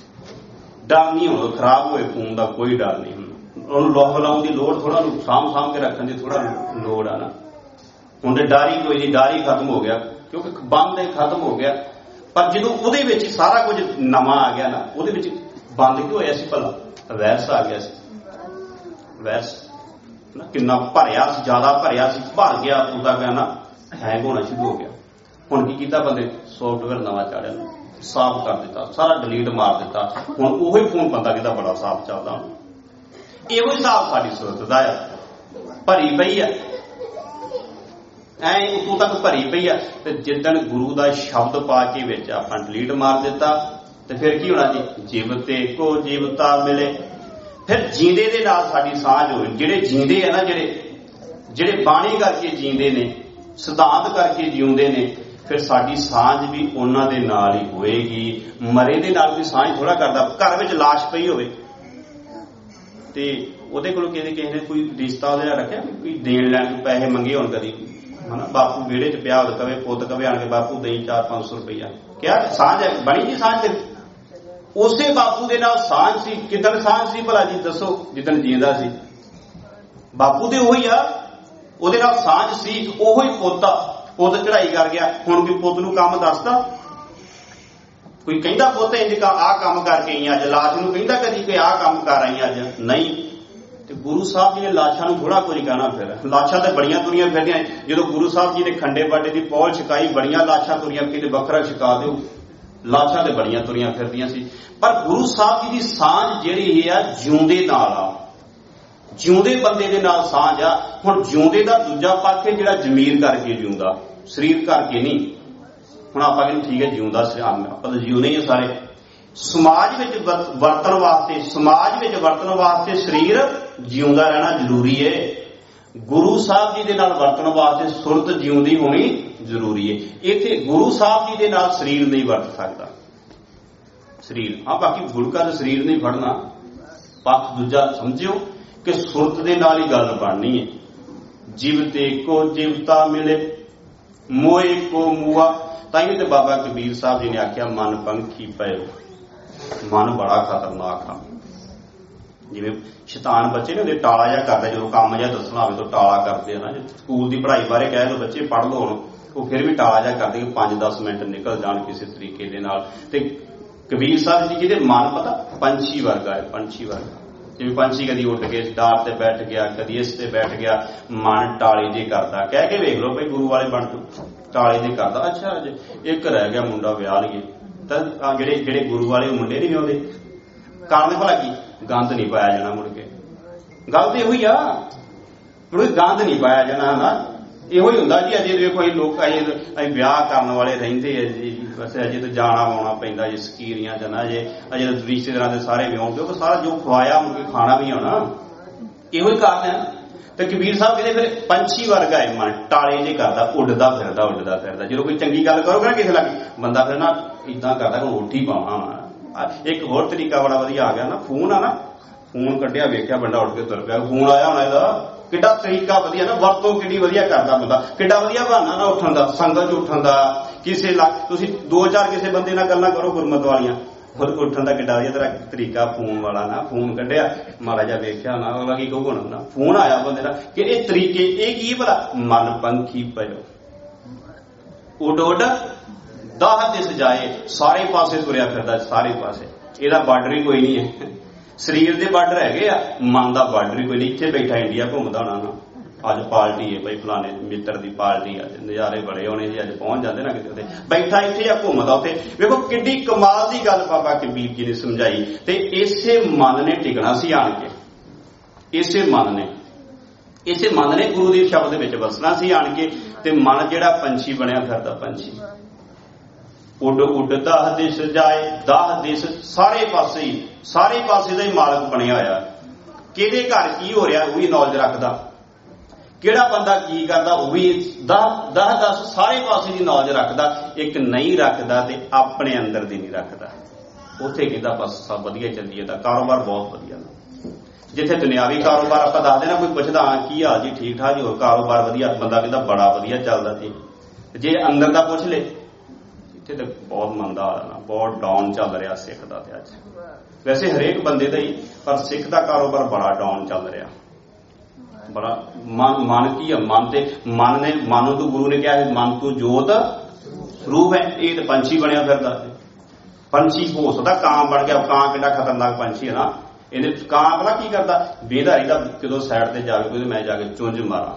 ਡਰ ਨਹੀਂ ਹੋਣਾ, ਖਰਾਬ ਹੋਏ ਫੋਨ ਦਾ ਕੋਈ ਡਰ ਨਹੀਂ ਹੁੰਦਾ। ਉਹਨੂੰ ਲੋਕ ਲਾਉਣ ਦੀ ਲੋੜ ਥੋੜਾ, ਨੂੰ ਸਾਂਭ ਸਾਂਭ ਕੇ ਰੱਖਣ ਦੀ ਥੋੜਾ ਲੋੜ ਆ ਨਾ। ਹੁਣ ਤੇ ਡਰ ਹੀ ਕੋਈ ਨਹੀਂ, ਡਰ ਹੀ ਖਤਮ ਹੋ ਗਿਆ, ਕਿਉਂਕਿ ਬੰਦ ਖਤਮ ਹੋ ਗਿਆ। ਪਰ ਜਦੋਂ ਉਹਦੇ ਵਿੱਚ ਸਾਰਾ ਕੁਝ ਨਵਾਂ ਆ ਗਿਆ ਨਾ, ਉਹਦੇ ਵਿੱਚ ਬੰਦ ਕਿਉਂ ਹੋਇਆ ਸੀ ਭਲਾ? ਵੈਰਸ ਆ ਗਿਆ ਸੀ, ਵੈਰਸ ਨਾ ਕਿੰਨਾ ਭਰਿਆ ਸੀ, ਜ਼ਿਆਦਾ ਭਰਿਆ ਸੀ, ਭਰ ਗਿਆ, ਉਹਦਾ ਗਿਆ ਨਾ ਹੈਂਗ ਹੋਣਾ ਸ਼ੁਰੂ ਹੋ ਗਿਆ। ਹੁਣ ਕੀ ਕੀਤਾ ਬੰਦੇ? ਸੌਫਟਵੇਅਰ ਨਵਾਂ ਚਾੜਿਆ, ਸਾਫ਼ ਕਰ ਦਿੱਤਾ, ਸਾਰਾ ਡਿਲੀਟ ਮਾਰ ਦਿੱਤਾ। ਹੁਣ ਉਹੀ ਫੋਨ ਬੰਦਾ ਕਹਿੰਦਾ ਬੜਾ ਸਾਫ਼ ਚੱਲਦਾ। ਹੁਣ ਇਹੋ ਹਿਸਾਬ ਸਾਡੀ ਸੁਰਤ ਦਾ ਆ, ਭਰੀ ਪਈ ਆ, ਐ ਉਤੋਂ ਤੱਕ ਭਰੀ ਪਈ ਆ। ਤੇ ਜਿੱਦਣ ਗੁਰੂ ਦਾ ਸ਼ਬਦ ਪਾ ਕੇ ਵਿੱਚ ਆਪਾਂ ਡਿਲੀਟ ਮਾਰ ਦਿੱਤਾ, ਤੇ ਫਿਰ ਕੀ ਹੋਣਾ ਜੀ? ਜੀਵਤੇ ਕੋ ਜੀਵਤਾ ਮਿਲੇ। ਫਿਰ ਜੀਂਦੇ ਦੇ ਨਾਲ ਸਾਡੀ ਸਾਂਝ ਹੋਵੇ। ਜਿਹੜੇ ਜੀਂਦੇ ਆ ਨਾ, ਜਿਹੜੇ ਜਿਹੜੇ ਬਾਣੀ ਕਰਕੇ ਜੀਂਦੇ ਨੇ, ਸਿਧਾਂਤ ਕਰਕੇ ਜਿਉਂਦੇ ਨੇ, ਫਿਰ ਸਾਡੀ ਸਾਂਝ ਵੀ ਉਹਨਾਂ ਦੇ ਨਾਲ ਹੀ ਹੋਏਗੀ। ਮਰੇ ਦੇ ਨਾਲ ਕੋਈ ਸਾਂਝ ਥੋੜਾ ਕਰਦਾ। ਘਰ ਵਿੱਚ ਲਾਸ਼ ਪਈ ਹੋਵੇ ਤੇ ਉਹਦੇ ਕੋਲ ਕਿਸੇ ਕਿਸੇ ਨੇ ਕੋਈ ਰਿਸ਼ਤਾ ਉਹਦੇ ਨਾਲ ਰੱਖਿਆ, ਕੋਈ ਦੇਣ ਲੈਣ ਨੂੰ ਪੈਸੇ ਮੰਗੇ ਹੋਣ ਕਦੀ, ਹਨਾ? ਬਾਪੂ ਵਿਹੜੇ 'ਚ ਪਿਆ ਹੋਵੇ, ਕਵੇ ਪੁੱਤ ਕਵੇ ਆਣ ਕੇ ਬਾਪੂ ਦਈ ਚਾਰ ਪੰਜ ਸੌ ਰੁਪਈਆ, ਕਿਹਾ ਸਾਂਝ ਹੈ, ਬਣੀ ਜੀ ਸਾਂਝ। ਤੇ ਉਸੇ ਬਾਪੂ ਦੇ ਨਾਲ ਸਾਂਝ ਸੀ। ਕਿੱਦਣ ਸਾਂਝ ਸੀ ਭਲਾ ਜੀ ਦੱਸੋ? ਜਿੱਦਣ ਜੀਂਦਾ ਸੀ। ਬਾਪੂ ਤੇ ਉਹੀ ਆ, ਉਹਦੇ ਨਾਲ ਸਾਂਝ ਸੀ, ਉਹੋ ਹੀ ਪੁੱਤ ਆ। ਪੁੱਤ ਚੜਾਈ ਕਰ ਗਿਆ, ਹੁਣ ਕੋਈ ਪੁੱਤ ਨੂੰ ਕੰਮ ਦੱਸਦਾ? ਕੋਈ ਕਹਿੰਦਾ ਪੁੱਤ ਇੰਜ ਆਹ ਕੰਮ ਕਰਕੇ ਆਈ ਅੱਜ? ਲਾਸ਼ ਨੂੰ ਕਹਿੰਦਾ ਕਦੀ ਕਿ ਆਹ ਕੰਮ ਕਰ ਆਈ ਅੱਜ? ਨਹੀਂ। ਤੇ ਗੁਰੂ ਸਾਹਿਬ ਜੀ ਨੇ ਲਾਸ਼ਾਂ ਨੂੰ ਥੋੜਾ ਕੁਝ ਕਹਿਣਾ। ਫਿਰ ਲਾਸ਼ਾਂ ਤੇ ਬੜੀਆਂ ਤੁਰੀਆਂ ਫਿਰਦੀਆਂ। ਜਦੋਂ ਗੁਰੂ ਸਾਹਿਬ ਜੀ ਨੇ ਖੰਡੇ ਬਾਟੇ ਦੀ ਪੌਲ ਛਕਾਈ, ਬੜੀਆਂ ਲਾਸ਼ਾਂ ਤੁਰੀਆਂ, ਕਿਤੇ ਵੱਖਰਾ ਛਕਾ ਦਿਓ। ਲਾਸ਼ਾਂ ਤੇ ਬੜੀਆਂ ਤੁਰੀਆਂ ਫਿਰਦੀਆਂ ਸੀ। ਪਰ ਗੁਰੂ ਸਾਹਿਬ ਜੀ ਦੀ ਸਾਂਝ ਜਿਹੜੀ ਇਹ ਆ, ਜਿਉਂਦੇ ਨਾਲ ਆ, ਜਿਉਂਦੇ ਬੰਦੇ ਦੇ ਨਾਲ ਸਾਂਝ ਆ। ਹੁਣ ਜਿਉਂਦੇ ਦਾ ਦੂਜਾ ਪੱਖ ਹੈ ਜਿਹੜਾ ਜ਼ਮੀਰ ਕਰਕੇ ਜਿਉਂਦਾ, ਸਰੀਰ ਕਰਕੇ ਨਹੀਂ। ਹੁਣ ਆਪਾਂ ਕਹਿੰਦੇ ਠੀਕ ਹੈ ਜਿਉਂਦਾ, ਆਪਾਂ ਤਾਂ ਜਿਉਂਦੇ ਹੀ ਆ ਸਾਰੇ। ਸਮਾਜ ਵਿੱਚ ਵਰਤਣ ਵਾਸਤੇ, ਸਮਾਜ ਵਿੱਚ ਵਰਤਣ ਵਾਸਤੇ ਸਰੀਰ ਜਿਉਂਦਾ ਰਹਿਣਾ ਜ਼ਰੂਰੀ ਹੈ। ਗੁਰੂ ਸਾਹਿਬ ਜੀ ਦੇ ਨਾਲ ਵਰਤਣ ਵਾਸਤੇ ਸੁਰਤ ਜਿਉਂਦੀ ਹੋਣੀ ਜ਼ਰੂਰੀ ਹੈ। ਇੱਥੇ ਗੁਰੂ ਸਾਹਿਬ ਜੀ ਦੇ ਨਾਲ ਸਰੀਰ ਨਹੀਂ ਵਰਤ ਸਕਦਾ। ਸਰੀਰ ਹਾਂ, ਬਾਕੀ ਗੁਲਕਾਂ ਦਾ ਸਰੀਰ ਨਹੀਂ ਫੜਨਾ। ਪੱਖ ਦੂਜਾ ਸਮਝਿਓ ਕਿ ਸੁਰਤ ਦੇ ਨਾਲ ਹੀ ਗੱਲ ਬਣਨੀ ਹੈ। ਜਿਵਤੇ ਕੋ ਜਿਵਤਾ ਮਿਲੇ, ਮੋਏ ਕੋ ਮੂਆ। ਤਾਂ ਹੀ ਤੇ ਬਾਬਾ ਕਬੀਰ ਸਾਹਿਬ ਜੀ ਨੇ ਆਖਿਆ ਮਨ ਪੰਖੀ ਪਇਓ। ਮਨ ਬੜਾ ਖਤਰਨਾਕ ਆ। ਜਿਵੇਂ ਸ਼ੈਤਾਨ ਬੱਚੇ ਨੇ ਉਹਦੇ ਟਾਲਾ ਜਿਹਾ ਕਰਦੇ, ਜਦੋਂ ਕੰਮ ਜਿਹਾ ਦੱਸਣਾ ਹੋਵੇ ਤਾਂ ਟਾਲਾ ਕਰਦੇ ਆ ਨਾ। ਜੇ ਸਕੂਲ ਦੀ ਪੜ੍ਹਾਈ ਬਾਰੇ ਕਹਿ ਦੋ ਬੱਚੇ ਪੜ੍ਹ ਲਓ, ਹੁਣ ਉਹ ਫਿਰ ਵੀ ਟਾਲਾ ਜਿਹਾ ਕਰਦੇ ਕਿ ਪੰਜ ਦਸ ਮਿੰਟ ਨਿਕਲ ਜਾਣ ਕਿਸੇ ਤਰੀਕੇ ਦੇ ਨਾਲ। ਤੇ ਕਬੀਰ ਸਾਹਿਬ ਜੀ ਜਿਹਦੇ ਮਨ ਪਤਾ ਪੰਛੀ ਵਰਗਾ ਹੈ, ਪੰਛੀ ਵਰਗਾ। ਜਿਵੇਂ ਪੰਛੀ ਕਦੀ ਉੱਡ ਕੇ ਡਾਰ ਤੇ ਬੈਠ ਗਿਆ, ਕਦੀ ਇਸ ਤੇ ਬੈਠ ਗਿਆ, ਮਨ ਟਾਲੇ ਜੇ ਕਰਦਾ। ਕਹਿ ਕੇ ਵੇਖ ਲਓ ਭਾਈ ਗੁਰੂ ਵਾਲੇ ਬਣ ਜਾਓ, ਟਾਲੇ ਜੇ ਕਰਦਾ। ਅੱਛਾ ਜੇ ਇੱਕ ਰਹਿ ਗਿਆ ਮੁੰਡਾ ਵਿਆਹ ਲਈਏ, ਤਾਂ ਜਿਹੜੇ ਜਿਹੜੇ ਗੁਰੂ ਵਾਲੇ ਮੁੰਡੇ ਨਹੀਂ ਵਿਆਹੁੰਦੇ, ਕਾਰਨ ਭਲਾ ਕੀ? ਗੰਦ ਨਹੀਂ ਪਾਇਆ ਜਾਣਾ ਮੁੜ ਕੇ। ਗੱਲ ਤੇ ਇਹੋ ਹੀ ਆ, ਮੁੜ ਕੇ ਗੰਦ ਨਹੀਂ ਪਾਇਆ ਜਾਣਾ ਨਾ। ਇਹੋ ਹੀ ਹੁੰਦਾ ਜੀ। ਅਜੇ ਦੇਖੋ ਅਸੀਂ ਲੋਕ ਅਜੇ ਅਸੀਂ ਵਿਆਹ ਕਰਨ ਵਾਲੇ ਰਹਿੰਦੇ ਆ ਜੀ, ਬਸ ਅਜੇ ਤਾਂ ਜਾਣਾ ਆਉਣਾ ਪੈਂਦਾ ਜੀ ਸਕੀਰੀਆਂ ਚ ਨਾ। ਅਜੇ ਅਜੇ ਰਿਸ਼ਤੇਦਾਰਾਂ ਦੇ ਸਾਰੇ ਵਿਆਹ, ਕਿਉਂਕਿ ਸਾਰਾ ਜੋ ਖਵਾਇਆ ਮੁੜ ਕੇ ਖਾਣਾ ਵੀ ਆਉਣਾ। ਇਹੋ ਹੀ ਕਾਰਨ ਹੈ। ਤੇ ਕਬੀਰ ਸਾਹਿਬ ਕਹਿੰਦੇ ਫਿਰ ਪੰਛੀ ਵਰਗਾ ਹੈ ਮਨ, ਟਾਲੇ ਜੇ ਕਰਦਾ, ਉੱਡਦਾ ਫਿਰਦਾ ਉੱਡਦਾ ਫਿਰਦਾ। ਜਦੋਂ ਕੋਈ ਚੰਗੀ ਗੱਲ ਕਰੋਗੇ ਨਾ ਕਿਸੇ ਲੱਗ, ਬੰਦਾ ਫਿਰ ਨਾ ਇਦਾਂ ਕਰਦਾ ਕਿ ਉੱਠ ਹੀ ਪਾਵਾਂ। ਇੱਕ ਹੋਰ ਤਰੀਕਾ ਬੜਾ ਵਧੀਆ ਆ ਗਿਆ ਨਾ, ਫੋਨ ਆ ਨਾ, ਫੋਨ ਕੱਢਿਆ ਵੇਖਿਆ ਬੰਦਾ ਉੱਠ ਕੇ ਤੁਰ ਪਿਆ। ਫੋਨ ਆਇਆ ਹੋਣਾ ਇਹਦਾ, ਕਿੱਡਾ ਤਰੀਕਾ ਵਧੀਆ ਨਾ, ਵਰਤੋਂ ਕਿੱਡੀ ਵਧੀਆ ਕਰਦਾ ਬੰਦਾ। ਕਿੱਡਾ ਵਧੀਆ ਬਹਾਨਾ ਨਾ ਉੱਠਣ ਦਾ, ਸੰਗਤ ਚ ਉੱਠਣ ਦਾ। ਕਿਸੇ ਲੱਗ ਤੁਸੀਂ ਦੋ ਚਾਰ ਕਿਸੇ ਬੰਦੇ ਨਾਲ ਗੱਲਾਂ ਕਰੋ ਗੁਰਮਤ ਵਾਲੀਆਂ, ਉੱਠਣ ਦਾ ਕਿੱਡਾ ਵਧੀਆ ਤੇਰਾ ਤਰੀਕਾ ਫੋਨ ਵਾਲਾ ਨਾ। ਫੋਨ ਕੱਢਿਆ ਮਾੜਾ ਜਿਹਾ ਵੇਖਿਆ ਨਾ, ਉਹਦਾ ਕੀ ਕਹੂਗਾ ਨਾ, ਫੋਨ ਆਇਆ ਬੰਦੇ ਦਾ। ਕਿ ਇਹ ਤਰੀਕੇ ਇਹ ਕੀ ਭਲਾ? ਮਨ ਪੰਖੀ ਪਇਓ, ਉੱਡ ਉੱਡ ਦਾਹ ਦਿਸ ਜਾਏ। ਸਾਰੇ ਪਾਸੇ ਤੁਰਿਆ ਫਿਰਦਾ, ਸਾਰੇ ਪਾਸੇ। ਇਹਦਾ ਬਾਰਡਰ ਹੀ ਕੋਈ ਨਹੀਂ ਹੈ। ਸਰੀਰ ਦੇ ਬਾਰਡਰ ਹੈਗੇ ਆ, ਮਨ ਦਾ ਬਾਰਡਰ ਹੀ ਕੋਈ ਨਹੀਂ। ਇੱਥੇ ਬੈਠਾ ਇੰਡੀਆ ਘੁੰਮਦਾ ਹੋਣਾ ਨਾ, ਅੱਜ ਪਾਰਟੀ ਹੈ ਭਾਈ ਫਲਾਣੇ ਮਿੱਤਰ ਦੀ ਪਾਰਟੀ, ਅੱਜ ਨਜ਼ਾਰੇ ਬੜੇ ਹੋਣੇ ਜੀ, ਅੱਜ ਪਹੁੰਚ ਜਾਂਦੇ ਨਾ ਕਿਤੇ। ਬੈਠਾ ਇੱਥੇ ਆ, ਘੁੰਮਦਾ ਉੱਥੇ। ਵੇਖੋ ਕਿੱਡੀ ਕਮਾਲ ਦੀ ਗੱਲ ਬਾਬਾ ਕਬੀਰ ਜੀ ਨੇ ਸਮਝਾਈ। ਤੇ ਇਸੇ ਮਨ ਨੇ ਟਿਕਣਾ ਸੀ ਆਣ ਕੇ, ਇਸੇ ਮਨ ਨੇ ਇਸੇ ਮਨ ਨੇ ਗੁਰੂ ਦੇ ਸ਼ਬਦ ਵਿੱਚ ਵਸਣਾ ਸੀ ਆਣ ਕੇ। ਤੇ ਮਨ ਜਿਹੜਾ ਪੰਛੀ ਬਣਿਆ ਫਿਰਦਾ, ਪੰਛੀ ਉੱਡ ਉੱਡ ਦਾਹ ਦਿਸ ਜਾਏ। ਦਾਹ ਦਿਸ ਸਾਰੇ ਪਾਸੇ ਹੀ, ਸਾਰੇ ਪਾਸੇ ਦਾ ਹੀ ਮਾਲਕ ਬਣਿਆ ਹੋਇਆ। ਕਿਹਦੇ ਘਰ ਕੀ ਹੋ ਰਿਹਾ ਉਹ ਵੀ ਨੌਲੇਜ ਰੱਖਦਾ, ਕਿਹੜਾ ਬੰਦਾ ਕੀ ਕਰਦਾ ਉਹ ਵੀ ਦਸ ਦਸ ਦਸ ਸਾਰੇ ਪਾਸੇ ਦੀ ਨੌਲੇਜ ਰੱਖਦਾ। ਇੱਕ ਨਹੀਂ ਰੱਖਦਾ ਤੇ ਆਪਣੇ ਅੰਦਰ ਦੀ ਨਹੀਂ ਰੱਖਦਾ। ਉੱਥੇ ਕਹਿੰਦਾ ਬਸ ਸਭ ਵਧੀਆ ਚੱਲੀ ਜਾਂਦਾ, ਕਾਰੋਬਾਰ ਬਹੁਤ ਵਧੀਆ। ਜਿੱਥੇ ਦੁਨਿਆਵੀ ਕਾਰੋਬਾਰ ਆਪਾਂ ਦੱਸਦੇ ਨਾ, ਕੋਈ ਪੁੱਛਦਾ ਹਾਂ ਕੀ ਹਾਲ ਜੀ, ਠੀਕ ਠਾਕ ਜੀ, ਹੋਰ ਕਾਰੋਬਾਰ ਵਧੀਆ, ਬੰਦਾ ਕਹਿੰਦਾ ਬੜਾ ਵਧੀਆ ਚੱਲਦਾ ਜੀ। ਜੇ ਅੰਦਰ ਦਾ ਪੁੱਛ ਲੈ, ਇੱਥੇ ਤਾਂ ਬਹੁਤ ਮੰਦਾ ਹਾਲ, ਬਹੁਤ ਡਾਊਨ ਚੱਲ ਰਿਹਾ ਸਿੱਖ ਦਾ। ਤੇ ਅੱਜ ਵੈਸੇ ਹਰੇਕ ਬੰਦੇ ਦਾ ਹੀ, ਪਰ ਸਿੱਖ ਦਾ ਕਾਰੋਬਾਰ ਬੜਾ ਡਾਊਨ ਚੱਲ ਰਿਹਾ। ਬੜਾ ਮਨ ਮਨ ਕੀ ਆ? ਮਨ ਤੇ ਮਨ ਨੇ, ਮਨ ਨੂੰ ਤਾਂ ਗੁਰੂ ਨੇ ਕਿਹਾ ਹੈ ਮਨ ਤੋਂ ਜੋਤ ਸਰੂਪ ਹੈ। ਇਹ ਤਾਂ ਪੰਛੀ ਬਣਿਆ ਫਿਰਦਾ। ਪੰਛੀ ਹੋ ਸਕਦਾ ਕਾਂ ਬਣ ਗਿਆ। ਕਾਂ ਕਿੰਨਾ ਖਤਰਨਾਕ ਪੰਛੀ ਹੈ ਨਾ। ਇਹਨੇ ਕਾਂ ਪਤਾ ਕੀ ਕਰਦਾ? ਬੇਧਾਰੀ ਦਾ ਜਦੋਂ ਸਾਈਡ ਤੇ ਜਾਵੇ ਕੋਈ, ਮੈਂ ਜਾ ਕੇ ਚੁੰਝ ਮਾਰਾਂ,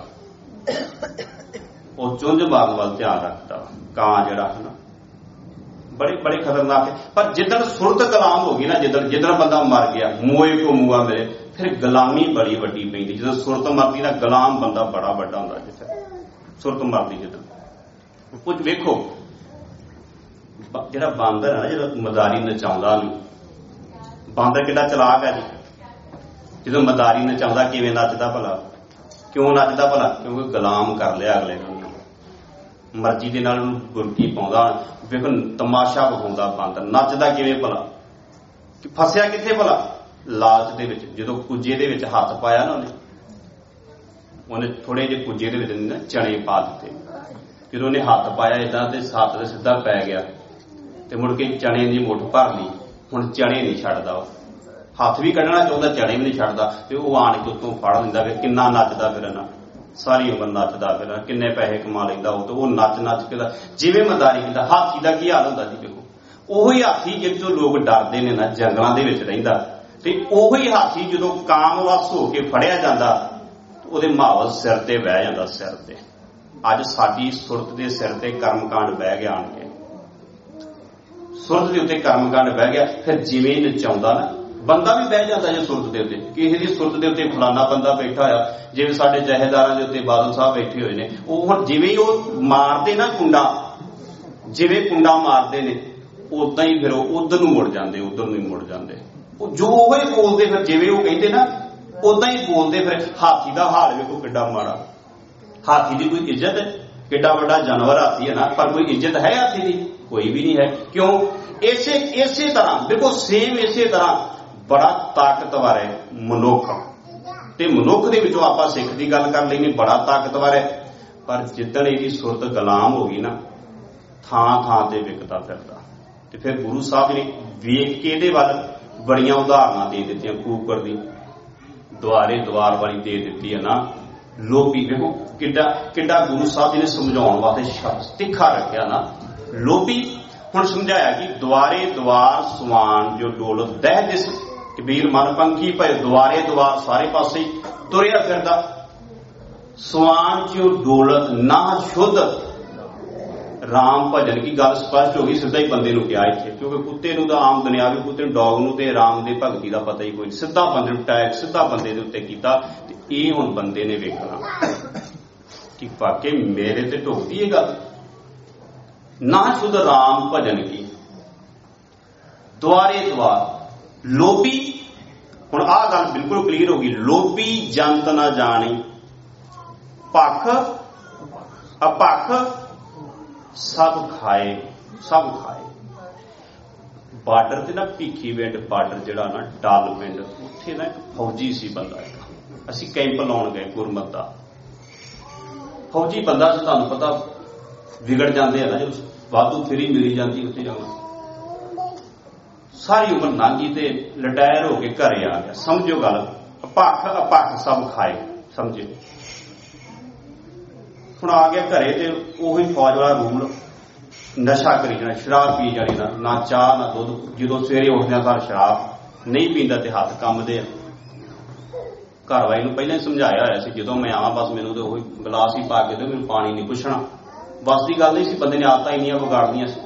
ਉਹ ਚੁੰਝ ਮਾਰਨ ਵੱਲ ਧਿਆਨ ਰੱਖਦਾ ਕਾਂ ਜਿਹੜਾ ਹੈ ਨਾ। ਬੜੇ ਬੜੇ ਖਤਰਨਾਕ ਹੈ। ਪਰ ਜਿੱਦਣ ਸੁਰਤ ਗੁਲਾਮ ਹੋ ਗਈ ਨਾ, ਜਿੱਦਣ ਜਿੱਦਣ ਬੰਦਾ ਮਰ ਗਿਆ, ਮੋਏ ਕੋ ਮੂਆ ਮਿਲੇ, ਫਿਰ ਗੁਲਾਮੀ ਬੜੀ ਵੱਡੀ ਪੈਂਦੀ। ਜਦੋਂ ਸੁਰਤ ਮਰਦੀ ਨਾ, ਗੁਲਾਮ ਬੰਦਾ ਬੜਾ ਵੱਡਾ ਹੁੰਦਾ। ਜਿੱਥੇ ਸੁਰਤ ਮਰਦੀ, ਜਿੱਦਣ ਕੁਝ ਵੇਖੋ, ਜਿਹੜਾ ਬਾਂਦਰ ਹੈ ਨਾ, ਜਿਹੜਾ ਮਦਾਰੀ ਨਚਾਉਂਦਾ ਨੂੰ, ਬਾਂਦਰ ਕਿੱਡਾ ਚਲਾਕ ਹੈ ਜੀ। ਜਦੋਂ ਮਦਾਰੀ ਨਚਾਉਂਦਾ ਕਿਵੇਂ ਨੱਚਦਾ ਭਲਾ? ਕਿਉਂ ਨੱਚਦਾ ਭਲਾ? ਕਿਉਂਕਿ ਗੁਲਾਮ ਕਰ ਲਿਆ ਅਗਲੇ ਨੂੰ, ਮਰਜ਼ੀ ਦੇ ਨਾਲ ਉਹਨੂੰ ਗੁਰਕੀ ਪਾਉਂਦਾ। ਵੇਖੋ ਤਮਾਸ਼ਾ ਵਿਖਾਉਂਦਾ ਬਾਂਦਰ। ਨੱਚਦਾ ਕਿਵੇਂ ਭਲਾ? ਫਸਿਆ ਕਿੱਥੇ ਭਲਾ? ਲਾਲਚ ਦੇ ਵਿੱਚ। ਜਦੋਂ ਕੁੱਜੇ ਦੇ ਵਿੱਚ ਹੱਥ ਪਾਇਆ ਨਾ ਉਹਨੇ, ਉਹਨੇ ਥੋੜੇ ਜਿਹੇ ਕੁੱਜੇ ਦੇ ਵਿੱਚ ਨਾ ਚਣੇ ਪਾ ਦਿੱਤੇ। ਜਦੋਂ ਉਹਨੇ ਹੱਥ ਪਾਇਆ ਏਦਾਂ ਤੇ ਹੱਥ ਦੇ ਸਿੱਧਾ ਪੈ ਗਿਆ, ਤੇ ਮੁੜ ਕੇ ਚਣੇ ਦੀ ਮੁੱਠ ਭਰ ਲਈ। ਹੁਣ ਚਣੇ ਨਹੀਂ ਛੱਡਦਾ ਉਹ, ਹੱਥ ਵੀ ਕੱਢਣਾ ਚਾਹੁੰਦਾ, ਚਣੇ ਵੀ ਨਹੀਂ ਛੱਡਦਾ, ਤੇ ਉਹ ਆਣ ਕੇ ਉੱਤੋਂ ਫੜ ਲੈਂਦਾ ਵੀ ਕਿੰਨਾ ਨੱਚਦਾ ਫਿਰ ਨਾ, ਸਾਰੀ ਉਮਰ ਨੱਚਦਾ ਫਿਰ, ਕਿੰਨੇ ਪੈਸੇ ਕਮਾ ਲੈਂਦਾ ਉਹ, ਤੇ ਉਹ ਨੱਚ ਨੱਚ ਕੇ ਜਿਵੇਂ ਮਦਾਰੀ ਕੀਤਾ। ਹਾਥੀ ਦਾ ਕੀ ਹਾਲ ਹੁੰਦਾ ਜੀ ਦੇਖੋ, ਉਹੀ ਹਾਥੀ ਜਿਹਦੇ ਤੋਂ ਲੋਕ ਡਰਦੇ ਨੇ ਨਾ, ਜੰਗਲਾਂ ਦੇ ਵਿੱਚ ਰਹਿੰਦਾ, ਤੇ ਉਹੀ ਹਾਥੀ ਜਦੋਂ ਕਾਮਵਸ ਹੋ ਕੇ ਫੜਿਆ ਜਾਂਦਾ ਉਹਦੇ ਮਾਵਲ ਸਿਰ ਤੇ ਬਹਿ ਜਾਂਦਾ, ਸਿਰ ਤੇ। ਅੱਜ ਸਾਡੀ ਸੁਰਤ ਦੇ ਸਿਰ ਤੇ ਕਰਮਕਾਂਡ ਬਹਿ ਗਿਆ, ਆਣ ਕੇ ਸੁਰਤ ਦੇ ਉੱਤੇ ਕਰਮਕਾਂਡ ਬਹਿ ਗਿਆ। ਫਿਰ ਜਿਵੇਂ ਨਚਾਉਂਦਾ ਨਾ ਬੰਦਾ ਵੀ ਬਹਿ ਜਾਂਦਾ ਜੇ ਸੁਰਤ ਦੇ ਉੱਤੇ, ਕਿਸੇ ਦੀ ਸੁਰਤ ਦੇ ਉੱਤੇ ਫਲਾਨਾ ਬੰਦਾ ਬੈਠਾ ਹੋਇਆ, ਜਿਵੇਂ ਸਾਡੇ ਜਹੇਦਾਰਾਂ ਦੇ ਉੱਤੇ ਬਾਦਲ ਸਾਹਿਬ ਬੈਠੇ ਹੋਏ ਨੇ, ਉਹ ਹੁਣ ਜਿਵੇਂ ਉਹ ਮਾਰਦੇ ਨਾ ਕੁੰਡਾ, ਜਿਵੇਂ ਕੁੰਡਾ ਮਾਰਦੇ ਨੇ ਉਦਾਂ ਹੀ ਫਿਰ ਉਹ ਉਧਰ ਨੂੰ ਮੁੜ ਜਾਂਦੇ, ਉਧਰ ਨੂੰ ਹੀ ਮੁੜ ਜਾਂਦੇ। ਉਹ ਜੋ ਉਹ ਹੀ ਬੋਲਦੇ ਫਿਰ, ਜਿਵੇਂ ਉਹ ਕਹਿੰਦੇ ਨਾ ਉਦਾਂ ਹੀ ਬੋਲਦੇ ਫਿਰ। ਹਾਥੀ ਦਾ ਹਾਲ ਵੇਖੋ ਕਿੱਡਾ ਮਾੜਾ, ਹਾਥੀ ਦੀ ਕੋਈ ਇੱਜ਼ਤ ਹੈ? ਕਿੱਡਾ ਵੱਡਾ ਜਾਨਵਰ ਹਾਥੀ ਹੈ ਨਾ, ਪਰ ਕੋਈ ਇੱਜ਼ਤ ਹੈ ਹਾਥੀ ਦੀ? ਕੋਈ ਵੀ ਨਹੀਂ ਹੈ। ਕਿਉਂ? ਇਸੇ ਇਸੇ ਤਰ੍ਹਾਂ ਬਿਲਕੁਲ ਸੇਮ ਇਸੇ ਤਰ੍ਹਾਂ ਬੜਾ ਤਾਕਤਵਰ ਹੈ ਮਨੁੱਖ, ਤੇ ਮਨੁੱਖ ਦੇ ਵਿੱਚੋਂ ਆਪਾਂ ਸਿੱਖ ਦੀ ਗੱਲ ਕਰ ਲੈਣੀ, ਬੜਾ ਤਾਕਤਵਰ ਹੈ, ਪਰ ਜਿੱਦਣ ਇਹਦੀ ਸੁਰਤ ਗੁਲਾਮ ਹੋ ਗਈ ਨਾ, ਥਾਂ ਥਾਂ ਤੇ ਵਿਕਦਾ ਫਿਰਦਾ। ਤੇ ਫਿਰ ਗੁਰੂ ਸਾਹਿਬ ਨੇ ਵੇਖ ਕੇ ਇਹਦੇ ਵੱਲ ਬੜੀਆਂ ਉਦਾਹਰਨਾਂ ਦੇ ਦਿੱਤੀਆਂ। ਕੂਕਰ ਦੀ ਦੁਆਰੇ ਦੁਆਰ ਵਾਲੀ ਦੇ ਦਿੱਤੀ ਹੈ ਨਾ, ਲੋਭੀ ਵੇਖੋ ਕਿੱਡਾ ਕਿੱਡਾ ਗੁਰੂ ਸਾਹਿਬ ਜੀ ਨੇ ਸਮਝਾਉਣ ਵਾਸਤੇ ਸ਼ਬਦ ਤਿੱਖਾ ਰੱਖਿਆ ਨਾ। ਲੋਭੀ ਹੁਣ ਸਮਝਾਇਆ ਕਿ ਦੁਆਰੇ ਦੁਆਰ ਸਵਾਨ ਜੋ ਡੋਲਤ ਦਹਿ ਦਿਸ, ਕਬੀਰ ਮਨ ਪੰਖੀ ਭਏ ਦੁਆਰੇ ਦੁਆਰ, ਸਾਰੇ ਪਾਸੇ ਤੁਰਿਆ ਫਿਰਦਾ। ਸਵਾਨ ਜੋ ਡੋਲਤ ਨਾ ਸ਼ੁੱਧ, ਰਾਮ ਭਜਨ ਕੀ ਗੱਲ ਸਪਸ਼ਟ ਹੋ ਗਈ, ਸਿੱਧਾ ਹੀ ਬੰਦੇ ਨੂੰ ਕਿਹਾ ਇੱਥੇ, ਕਿਉਂਕਿ ਕੁੱਤੇ ਨੂੰ ਤਾਂ ਆਮ ਦੁਨਿਆਵੀ ਕੁੱਤੇ ਨੂੰ, ਡੌਗ ਨੂੰ ਤੇ ਰਾਮ ਦੇ ਭਗਤੀ ਦਾ ਪਤਾ ਹੀ ਕੋਈ ਨਹੀਂ, ਸਿੱਧਾ ਬੰਦੇ ਨੂੰ ਅਟੈਕ ਸਿੱਧਾ ਬੰਦੇ ਦੇ ਉੱਤੇ ਕੀਤਾ। ਤੇ ਇਹ ਹੁਣ ਬੰਦੇ ਨੇ ਵੇਖਣਾ ਕਿ ਵਾਕਈ ਮੇਰੇ ਤੇ ਢੁਕਦੀ ਇਹ ਗੱਲ। ਨਾ ਸ਼ੁੱਧ ਰਾਮ ਭਜਨ ਕੀ ਦੁਆਰੇ ਦੁਆਰ, ਲੋਭੀ। ਹੁਣ ਆਹ ਗੱਲ ਬਿਲਕੁਲ ਕਲੀਅਰ ਹੋ ਗਈ, ਲੋਭੀ ਜੰਤ ਨਾ ਜਾਣੀ, ਭਖ ਅਭਖ ਸਭ ਖਾਏ, ਸਭ ਖਾਏ। ਬਾਰਡਰ ਤੇ ਨਾ ਭੀਖੀ ਵਿੰਡ ਬਾਰਡਰ ਜਿਹੜਾ ਨਾ ਡੱਲ ਪਿੰਡ, ਉੱਥੇ ਨਾ ਇੱਕ ਫੌਜੀ ਸੀ ਬੰਦਾ, ਇੱਕ ਅਸੀਂ ਕੈਂਪ ਲਾਉਣ ਗਏ ਗੁਰਮਤ ਦਾ। ਫੌਜੀ ਬੰਦਾ ਸੀ, ਤੁਹਾਨੂੰ ਪਤਾ ਵਿਗੜ ਜਾਂਦੇ ਆ ਨਾ ਜਦੋਂ ਵਾਧੂ ਫਰੀ ਮਿਲੀ ਜਾਂਦੀ ਉੱਥੇ ਜਾਣਾ। ਸਾਰੀ ਉਮਰ ਲੰਘੀ ਤੇ ਰਿਟਾਇਰ ਹੋ ਕੇ ਘਰੇ ਆ ਗਿਆ। ਸਮਝੋ ਗੱਲ, ਭਖ ਅਭਖ ਸਭ ਖਾਏ, ਸਮਝੋ। ਹੁਣ ਆ ਗਿਆ ਘਰੇ ਤੇ ਉਹੀ ਫੌਜ ਵਾਲਾ ਰੂਲ, ਨਸ਼ਾ ਕਰੀ ਜਾਣਾ, ਸ਼ਰਾਬ ਪੀ ਜਾਣੀ, ਨਾ ਨਾ ਚਾਹ ਨਾ ਦੁੱਧ। ਜਦੋਂ ਸਵੇਰੇ ਉੱਠਦਿਆਂ ਸਾਰ ਸ਼ਰਾਬ ਨਹੀਂ ਪੀਂਦਾ ਤੇ ਹੱਥ ਕੰਬਦੇ ਆ। ਘਰ ਵਾਲੀ ਨੂੰ ਪਹਿਲਾਂ ਹੀ ਸਮਝਾਇਆ ਹੋਇਆ ਸੀ, ਜਦੋਂ ਮੈਂ ਆਵਾਂ ਬਸ ਮੈਨੂੰ ਤੇ ਉਹੀ ਗਲਾਸ ਹੀ ਪਾ ਕੇ ਦਿਓ, ਮੈਨੂੰ ਪਾਣੀ ਨਹੀਂ ਪੁੱਛਣਾ। ਬਸ ਦੀ ਗੱਲ ਨਹੀਂ ਸੀ, ਬੰਦੇ ਨੇ ਆਦਤਾਂ ਇੰਨੀਆਂ ਵਿਗਾੜਦੀਆਂ ਸੀ।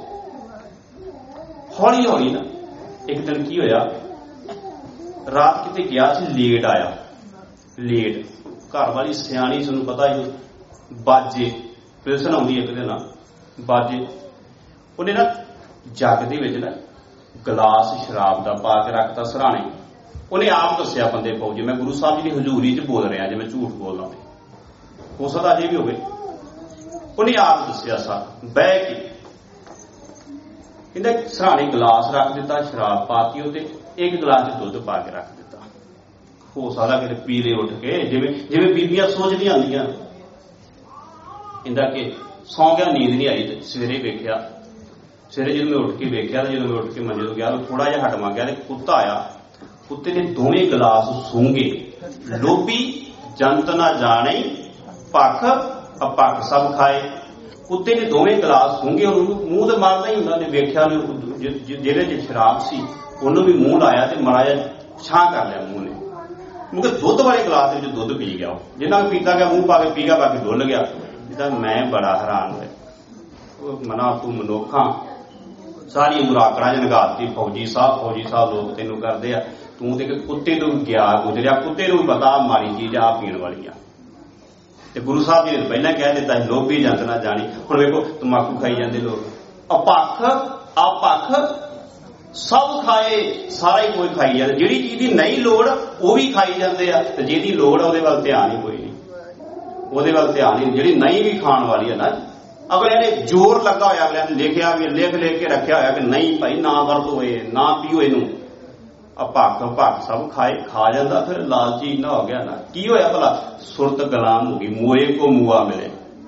ਹੌਲੀ ਹੌਲੀ ਨਾ ਇੱਕ ਦਿਨ ਕੀ ਹੋਇਆ, ਰਾਤ ਕਿਤੇ ਗਿਆ ਸੀ, ਲੇਟ ਆਇਆ, ਲੇਟ। ਘਰ ਵਾਲੀ ਸਿਆਣੀ, ਤੁਹਾਨੂੰ ਪਤਾ ਹੀ ਬਾਜੇ ਪਿਲਸਨ ਆਉਂਦੀ ਇੱਕ ਦਿਨ ਨਾ ਬਾਜੇ, ਉਹਨੇ ਨਾ ਜੱਗ ਦੇ ਵਿੱਚ ਨਾ ਗਲਾਸ ਸ਼ਰਾਬ ਦਾ ਪਾ ਕੇ ਰੱਖਤਾ ਸਰਾਣੇ। ਉਹਨੇ ਆਪ ਦੱਸਿਆ ਬੰਦੇ ਫੌਜੀ, ਮੈਂ ਗੁਰੂ ਸਾਹਿਬ ਜੀ ਦੀ ਹਜ਼ੂਰੀ 'ਚ ਬੋਲ ਰਿਹਾ, ਜੇ ਮੈਂ ਝੂਠ ਬੋਲਦਾ ਤੇ ਹੋ ਸਕਦਾ ਅਜੇ ਵੀ ਹੋਵੇ। ਉਹਨੇ ਆਪ ਦੱਸਿਆ ਸਾ ਬਹਿ ਕੇ, ਕਹਿੰਦਾ ਸਰਾਣੇ ਗਲਾਸ ਰੱਖ ਦਿੱਤਾ, ਸ਼ਰਾਬ ਪਾਤੀ ਉਹਤੇ, ਇੱਕ ਗਲਾਸ 'ਚ ਦੁੱਧ ਪਾ ਕੇ ਰੱਖ ਦਿੱਤਾ। ਹੋ ਸਕਦਾ ਕਿਤੇ ਪੀ ਲੇ ਉੱਠ ਕੇ, ਜਿਵੇਂ ਜਿਵੇਂ ਬੀਬੀਆਂ ਸੋਚਦੀਆਂ ਹੁੰਦੀਆਂ। ਕਹਿੰਦਾ ਕਿ ਸੌਂ ਗਿਆ, ਨੀਂਦ ਨਹੀਂ ਆਈ। ਤੇ ਸਵੇਰੇ ਵੇਖਿਆ, ਸਵੇਰੇ ਜਦੋਂ ਮੈਂ ਉੱਠ ਕੇ ਵੇਖਿਆ ਤੇ ਜਦੋਂ ਮੈਂ ਉੱਠ ਕੇ ਮੰਜੇ ਤੋਂ ਗਿਆ ਤਾਂ ਥੋੜਾ ਜਿਹਾ ਹਟਵਾ ਗਿਆ ਤੇ ਕੁੱਤਾ ਆਇਆ। ਕੁੱਤੇ ਨੇ ਦੋਵੇਂ ਗਲਾਸ ਸੂੰਘੇ। ਲੋਭੀ ਜੰਤ ਨਾ ਜਾਣੇ, ਭਖ ਅਭਖ ਸਭ ਖਾਏ। ਕੁੱਤੇ ਨੇ ਦੋਵੇਂ ਗਲਾਸ ਸੂੰਘੇ, ਉਹਨੂੰ ਮੂੰਹ ਤੇ ਮਾਰਦਾ ਹੀ ਹੁੰਦਾ। ਤੇ ਵੇਖਿਆ ਜਿਹਦੇ 'ਚ ਸ਼ਰਾਬ ਸੀ ਉਹਨੂੰ ਵੀ ਮੂੰਹ ਲਾਇਆ ਤੇ ਮਾੜਾ ਜਿਹਾ ਛਾਂ ਕਰ ਲਿਆ ਮੂੰਹ ਨੇ, ਕਿਉਂਕਿ ਦੁੱਧ ਵਾਲੇ ਗਲਾਸ ਦੇ ਵਿੱਚ ਦੁੱਧ ਪੀ ਗਿਆ। ਉਹ ਜਿੰਨਾ ਵੀ ਪੀਤਾ ਗਿਆ ਮੂੰਹ ਪਾ ਕੇ ਪੀਗਾ ਪਾ ਕੇ ਡੁੱਲ ਗਿਆ। ਜਿੱਦਾਂ ਮੈਂ ਬੜਾ ਹੈਰਾਨ ਹੋਇਆ। ਮਨਾ ਤੂੰ ਮਨੁੱਖਾਂ ਸਾਰੀ ਉਮਰ ਆਕੜਾ ਚ ਨਗਾਤੀ, ਫੌਜੀ ਸਾਹਿਬ ਫੌਜੀ ਸਾਹਿਬ ਲੋਕ ਤੈਨੂੰ ਕਰਦੇ ਆ, ਤੂੰ ਤੇ ਕੁੱਤੇ ਤੋਂ ਗਿਆ ਗੁਜ਼ਰਿਆ। ਕੁੱਤੇ ਨੂੰ ਵੀ ਪਤਾ ਮਾੜੀ ਚੀਜ਼ ਆ ਪੀਣ ਵਾਲੀ ਆ। ਤੇ ਗੁਰੂ ਸਾਹਿਬ ਜੀ ਨੇ ਪਹਿਲਾਂ ਕਹਿ ਦਿੱਤਾ ਲੋਭੀ ਜੰਤ ਨਾ ਜਾਣੀ। ਹੁਣ ਵੇਖੋ ਤੰਬਾਕੂ ਖਾਈ ਜਾਂਦੇ ਲੋਕ, ਅਭਖ ਅਭਖ ਸਭ ਖਾਏ, ਸਾਰਾ ਹੀ ਕੋਈ ਖਾਈ ਜਾਂਦੇ। ਜਿਹੜੀ ਚੀਜ਼ ਦੀ ਨਹੀਂ ਲੋੜ ਉਹ ਵੀ ਖਾਈ ਜਾਂਦੇ ਆ, ਤੇ ਜਿਹਦੀ ਲੋੜ ਆ ਉਹਦੇ ਵੱਲ ਧਿਆਨ ਹੀ ਕੋਈ ਨਹੀਂ, ਉਹਦੇ ਵੱਲ ਧਿਆਨ ਹੀ। ਜਿਹੜੀ ਨਹੀਂ ਵੀ ਖਾਣ ਵਾਲੀ ਹੈ ਨਾ, ਅਗਲੇ ਨੇ ਜ਼ੋਰ ਲੱਗਾ ਹੋਇਆ, ਅਗਲਿਆਂ ਨੇ ਲਿਖਿਆ ਵੀ ਲਿਖ ਲਿਖ ਕੇ ਰੱਖਿਆ ਹੋਇਆ ਕਿ ਨਹੀਂ ਭਾਈ ਨਾ ਵਰਤੋ ਇਹ, ਨਾ ਪੀਓ ਇਹਨੂੰ। ਅਭਖ ਭਖ ਸਭ ਖਾਏ, ਖਾ ਜਾਂਦਾ। ਫਿਰ ਲਾਲਚੀ ਇੰਨਾ ਹੋ ਗਿਆ ਨਾ, ਕੀ ਹੋਇਆ ਭਲਾ? ਸੁਰਤ ਗੁਲਾਮ ਹੋ ਗਈ। ਮੋਏ ਕੋ ਮੂਆ ਮਿਲੇ,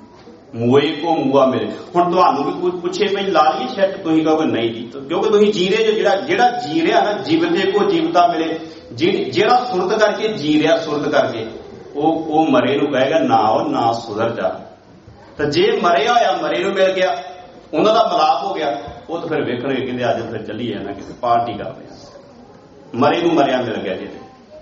ਮੂਏ ਕੋ ਮੂਆ ਮਿਲੇ। ਹੁਣ ਤੁਹਾਨੂੰ ਵੀ ਕੁਝ ਪੁੱਛੇ ਪਈ ਲਾ ਲਈਏ ਸ਼ਾਇਦ ਤੁਸੀਂ ਕਹੋਗੇ ਨਹੀਂ ਜੀ, ਕਿਉਂਕਿ ਤੁਸੀਂ ਜੀ ਰਹੇ ਜੋ, ਜਿਹੜਾ ਜਿਹੜਾ ਜੀ ਰਿਹਾ ਨਾ ਜੀਵਤੇ ਕੋ ਜੀਵਤਾ ਮਿਲੇ। ਜਿਹੜਾ ਸੁਰਤ ਕਰਕੇ ਜੀ ਰਿਹਾ ਸੁਰਤ ਕਰਕੇ ਉਹ ਉਹ ਮਰੇ ਨੂੰ ਕਹੇਗਾ ਨਾ ਉਹ ਨਾ ਸੁਧਰ ਜਾ। ਤਾਂ ਜੇ ਮਰਿਆ ਹੋਇਆ ਮਰੇ ਨੂੰ ਮਿਲ ਗਿਆ, ਉਹਨਾਂ ਦਾ ਮਿਲਾਪ ਹੋ ਗਿਆ, ਉਹ ਤਾਂ ਫਿਰ ਵੇਖਣਗੇ ਕਹਿੰਦੇ ਅੱਜ ਫਿਰ ਚੱਲੀਏ ਨਾ ਕਿਤੇ ਪਾਰਟੀ ਕਰਦੇ ਆ, ਮਰੇ ਨੂੰ ਮਰਿਆ ਮਿਲ ਗਿਆ ਜੀ।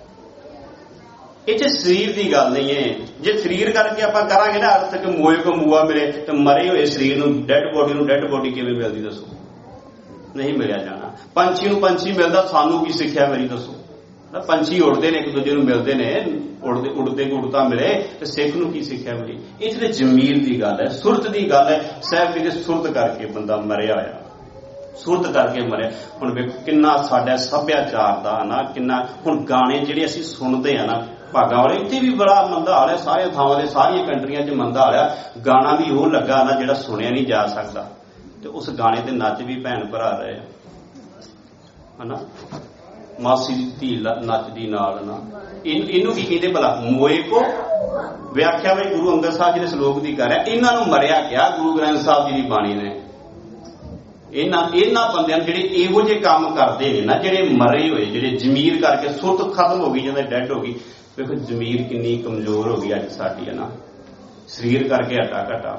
ਇਹ 'ਚ ਸਰੀਰ ਦੀ ਗੱਲ ਨਹੀਂ ਹੈ। ਜੇ ਸਰੀਰ ਕਰਕੇ ਆਪਾਂ ਕਰਾਂਗੇ ਨਾ ਅਰਥ ਕਿ ਮੋਏ ਕੋ ਮੂਆ ਮਿਲੇ, ਤੇ ਮਰੇ ਹੋਏ ਸਰੀਰ ਨੂੰ ਡੈਡ ਬੋਡੀ ਨੂੰ ਡੈਡ ਬੋਡੀ ਕਿਵੇਂ ਮਿਲਦੀ ਦੱਸੋ? ਨਹੀਂ ਮਿਲਿਆ ਜਾਣਾ। ਪੰਛੀ ਨੂੰ ਪੰਛੀ ਮਿਲਦਾ, ਸਾਨੂੰ ਕੀ ਸਿੱਖਿਆ ਮੇਰੀ ਦੱਸੋ? ਪੰਛੀ ਉੜਦੇ ਨੇ, ਇੱਕ ਦੂਜੇ ਨੂੰ ਮਿਲਦੇ ਨੇ, ਉੜਦੇ ਉੜਦੇ ਉੜਤਾ ਮਿਲੇ, ਤੇ ਸਿੱਖ ਨੂੰ ਕੀ ਸਿੱਖਿਆ ਮਿਲੀ? ਇਹ ਜਿਹੜੇ ਜ਼ਮੀਰ ਦੀ ਗੱਲ ਹੈ, ਸੁਰਤ ਦੀ ਗੱਲ ਹੈ। ਸਾਹਿਬ ਕਹਿੰਦੇ ਸੁਰਤ ਕਰਕੇ ਬੰਦਾ ਮਰਿਆ ਹੋਇਆ, ਸੁਰਤ ਕਰਕੇ ਮਰਿਆ। ਹੁਣ ਵੇਖੋ ਕਿੰਨਾ ਸਾਡਾ ਸੱਭਿਆਚਾਰ ਦਾ ਨਾ, ਕਿੰਨਾ ਹੁਣ ਗਾਣੇ ਜਿਹੜੇ ਅਸੀਂ ਸੁਣਦੇ ਆ ਨਾ ਭਾਗਾਂ ਵਾਲੇ, ਇੱਥੇ ਵੀ ਬੜਾ ਮੰਦਾ ਹਾਲ ਹੈ, ਸਾਰੀਆਂ ਥਾਵਾਂ ਦੇ ਸਾਰੀਆਂ ਕੰਟਰੀਆਂ 'ਚ ਮੰਦਾ ਹਾਲ ਹੈ। ਗਾਣਾ ਵੀ ਉਹ ਲੱਗਾ ਨਾ ਜਿਹੜਾ ਸੁਣਿਆ ਨਹੀਂ ਜਾ ਸਕਦਾ, ਤੇ ਉਸ ਗਾਣੇ ਤੇ ਨੱਚ ਵੀ ਭੈਣ ਭਰਾ ਰਹੇ ਹਨਾ। ਮਾਸੀ ਦੀ ਧੀ ਨੱਚਦੀ ਨਾਲ ਨਾ, ਇਹਨੂੰ ਕੀ ਕਹਿੰਦੇ ਭਲਾ? ਮੋਏ ਕੋ। ਵਿਆਖਿਆ ਵੀ ਗੁਰੂ ਅੰਗਦ ਸਾਹਿਬ ਜੀ ਦੇ ਸਲੋਕ ਦੀ ਕਰ ਰਿਹਾ। ਇਹਨਾਂ ਨੂੰ ਮਰਿਆ ਕਿਹਾ ਗੁਰੂ ਗ੍ਰੰਥ ਸਾਹਿਬ ਜੀ ਦੀ ਬਾਣੀ ਨੇ। ਇਹਨਾਂ ਇਹਨਾਂ ਬੰਦਿਆਂ ਨੂੰ ਜਿਹੜੇ ਇਹੋ ਜਿਹੇ ਕੰਮ ਕਰਦੇ ਨੇ ਨਾ, ਜਿਹੜੇ ਮਰੇ ਹੋਏ, ਜਿਹੜੇ ਜ਼ਮੀਰ ਕਰਕੇ ਸੁਰਤ ਖਤਮ ਹੋ ਗਈ, ਜਿਹਦੇ ਡੈਡ ਹੋ ਗਈ। ਵੇਖੋ ਜ਼ਮੀਰ ਕਿੰਨੀ ਕਮਜ਼ੋਰ ਹੋ ਗਈ ਅੱਜ ਸਾਡੀ ਹੈ ਨਾ। ਸਰੀਰ ਕਰਕੇ ਹਟਾ ਘਟਾ,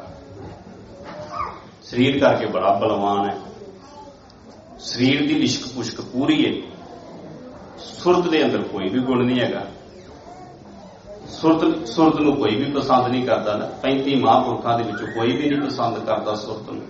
ਸਰੀਰ ਕਰਕੇ ਬੜਾ ਬਲਵਾਨ ਹੈ, ਸਰੀਰ ਦੀ ਲਿਸ਼ਕ ਪੁਸ਼ਕ ਪੂਰੀ ਹੈ, ਸੁਰਤ ਦੇ ਅੰਦਰ ਕੋਈ ਵੀ ਗੁਣ ਨਹੀਂ ਹੈਗਾ। ਸੁਰਤ ਸੁਰਤ ਨੂੰ ਕੋਈ ਵੀ ਪਸੰਦ ਨਹੀਂ ਕਰਦਾ ਨਾ। ਪੈਂਤੀ ਮਹਾਂਪੁਰਖਾਂ ਦੇ ਵਿੱਚੋਂ ਕੋਈ ਵੀ ਨਹੀਂ ਪਸੰਦ ਕਰਦਾ ਸੁਰਤ ਨੂੰ।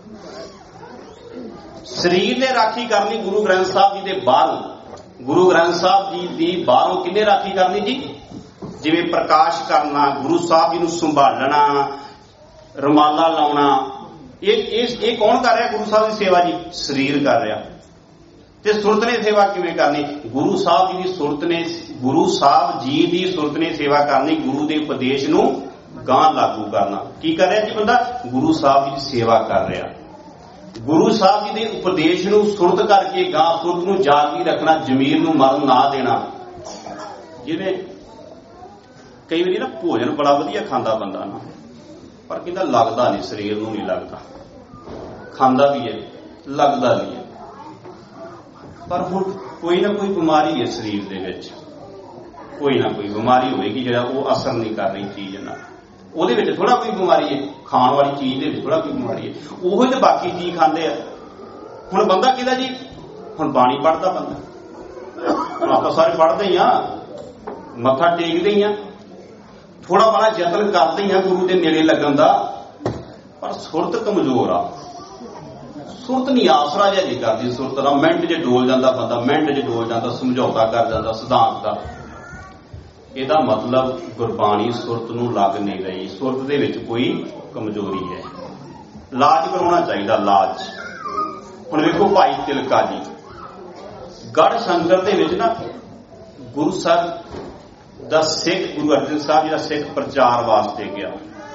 ਸਰੀਰ ਨੇ ਰਾਖੀ ਕਰਨੀ ਗੁਰੂ ਗ੍ਰੰਥ ਸਾਹਿਬ ਜੀ ਦੇ ਬਾਹਰੋਂ। ਗੁਰੂ ਗ੍ਰੰਥ ਸਾਹਿਬ ਜੀ ਦੀ ਬਾਹਰੋਂ ਕਿਹਨੇ ਰਾਖੀ ਕਰਨੀ ਜੀ? ਜਿਵੇਂ ਪ੍ਰਕਾਸ਼ ਕਰਨਾ, ਗੁਰੂ ਸਾਹਿਬ ਜੀ ਨੂੰ ਸੰਭਾਲਣਾ, ਰੁਮਾਲਾ ਲਾਉਣਾ, ਇਹ ਇਹ ਕੌਣ ਕਰ ਰਿਹਾ? ਗੁਰੂ ਸਾਹਿਬ ਦੀ ਸੇਵਾ ਜੀ ਸਰੀਰ ਕਰ ਰਿਹਾ। ਤੇ ਸੁਰਤ ਨੇ ਸੇਵਾ ਕਿਵੇਂ ਕਰਨੀ? ਗੁਰੂ ਸਾਹਿਬ ਜੀ ਦੀ ਸੁਰਤ ਨੇ, ਗੁਰੂ ਸਾਹਿਬ ਜੀ ਦੀ ਸੁਰਤ ਨੇ ਸੇਵਾ ਕਰਨੀ, ਗੁਰੂ ਦੇ ਉਪਦੇਸ਼ ਨੂੰ ਗਾਂ ਲਾਗੂ ਕਰਨਾ। ਕੀ ਕਰ ਰਿਹਾ ਜੀ ਬੰਦਾ? ਗੁਰੂ ਸਾਹਿਬ ਜੀ ਦੀ ਸੇਵਾ ਕਰ ਰਿਹਾ। ਗੁਰੂ ਸਾਹਿਬ ਜੀ ਦੇ ਉਪਦੇਸ਼ ਨੂੰ ਸੁਰਤ ਕਰਕੇ ਗਾਂ ਸੁਰਤ ਨੂੰ ਜਾਗੀ ਰੱਖਣਾ, ਜ਼ਮੀਰ ਨੂੰ ਮਰਨ ਨਾ ਦੇਣਾ। ਜਿਵੇਂ ਕਈ ਵਾਰੀ ਨਾ ਭੋਜਨ ਬੜਾ ਵਧੀਆ ਖਾਂਦਾ ਬੰਦਾ ਨਾ, ਪਰ ਕਹਿੰਦਾ ਲੱਗਦਾ ਨਹੀਂ, ਸਰੀਰ ਨੂੰ ਨਹੀਂ ਲੱਗਦਾ। ਖਾਂਦਾ ਵੀ ਹੈ, ਲੱਗਦਾ ਨਹੀਂ ਹੈ। ਪਰ ਹੁਣ ਕੋਈ ਨਾ ਕੋਈ ਬਿਮਾਰੀ ਹੈ ਸਰੀਰ ਦੇ ਵਿੱਚ, ਕੋਈ ਨਾ ਕੋਈ ਬਿਮਾਰੀ ਹੋਏਗੀ ਜਿਹੜਾ ਉਹ ਅਸਰ ਨਹੀਂ ਕਰ ਰਹੀ ਚੀਜ਼ ਨਾਲ। ਉਹਦੇ ਵਿੱਚ ਥੋੜਾ ਕੋਈ ਬਿਮਾਰੀ ਹੈ, ਖਾਣ ਵਾਲੀ ਚੀਜ਼ ਦੇ ਵਿੱਚ ਥੋੜਾ ਕੋਈ ਬਿਮਾਰੀ ਹੈ। ਉਹੋ ਤੇ ਬਾਕੀ ਚੀਜ਼ ਖਾਂਦੇ ਆ। ਹੁਣ ਬੰਦਾ ਕਿਹਦਾ ਜੀ? ਹੁਣ ਬਾਣੀ ਪੜ੍ਹਦਾ ਬੰਦਾ, ਆਪਾਂ ਸਾਰੇ ਪੜ੍ਹਦੇ ਹੀ ਆ, ਮੱਥਾ ਟੇਕਦੇ ਹੀ ਆ, ਥੋੜਾ ਬੜਾ ਯਤਨ ਕਰਦੇ ਹੀ ਆ ਗੁਰੂ ਦੇ ਨੇੜੇ ਲੱਗਣ ਦਾ, ਪਰ ਸੁਰਤ ਕਮਜ਼ੋਰ ਆ। ਸੁਰਤ ਨਹੀਂ ਆਸਰਾ ਜਿਹਾ ਨਹੀਂ ਕਰਦੀ। ਸੁਰਤ ਦਾ ਮਿੰਟ 'ਚ ਡੋਲ ਜਾਂਦਾ ਬੰਦਾ, ਮਿੰਟ 'ਚ ਡੋਲ ਜਾਂਦਾ, ਸਮਝੌਤਾ ਕਰ ਜਾਂਦਾ ਸਿਧਾਂਤ ਦਾ। ਇਹਦਾ ਮਤਲਬ ਗੁਰਬਾਣੀ ਸੁਰਤ ਨੂੰ ਲੱਗ ਨਹੀਂ ਰਹੀ, ਸੁਰਤ ਦੇ ਵਿੱਚ ਕੋਈ ਕਮਜ਼ੋਰੀ ਹੈ। ਇਲਾਜ ਕਰਾਉਣਾ ਚਾਹੀਦਾ, ਇਲਾਜ। ਹੁਣ ਵੇਖੋ ਭਾਈ ਤਿਲਕਾ ਜੀ ਗੜ੍ਹ ਸ਼ੰਕਰ ਦੇ ਵਿੱਚ ਨਾ ਗੁਰੂ ਸਾਹਿਬ ਦਾ ਸਿੱਖ, ਗੁਰੂ ਅਰਜਨ ਸਾਹਿਬ ਜੀ ਦਾ ਸਿੱਖ ਪ੍ਰਚਾਰ ਵਾਸਤੇ ਗਿਆ,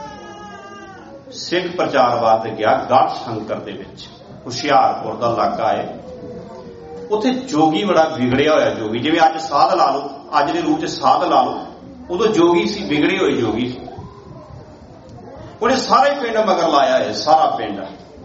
ਸਿੱਖ ਪ੍ਰਚਾਰ ਵਾਸਤੇ ਗਿਆ ਗੜ੍ਹ ਸ਼ੰਕਰ ਦੇ ਵਿੱਚ, ਹੁਸ਼ਿਆਰਪੁਰ ਦਾ ਇਲਾਕਾ ਹੈ। ਉੱਥੇ ਜੋਗੀ ਬੜਾ ਵਿਗੜਿਆ ਹੋਇਆ ਜੋਗੀ, ਜਿਵੇਂ ਅੱਜ ਸਾਧ ਲਾ ਲਓ, ਅੱਜ ਦੇ ਰੂਪ 'ਚ ਸਾਧ ਲਾ ਲਓ, ਉਦੋਂ ਜੋਗੀ ਸੀ, ਵਿਗੜੇ ਹੋਏ ਜੋਗੀ ਸੀ। ਉਹਨੇ ਸਾਰੇ ਪਿੰਡ ਮਗਰ ਲਾਇਆ ਹੈ, ਸਾਰਾ ਪਿੰਡ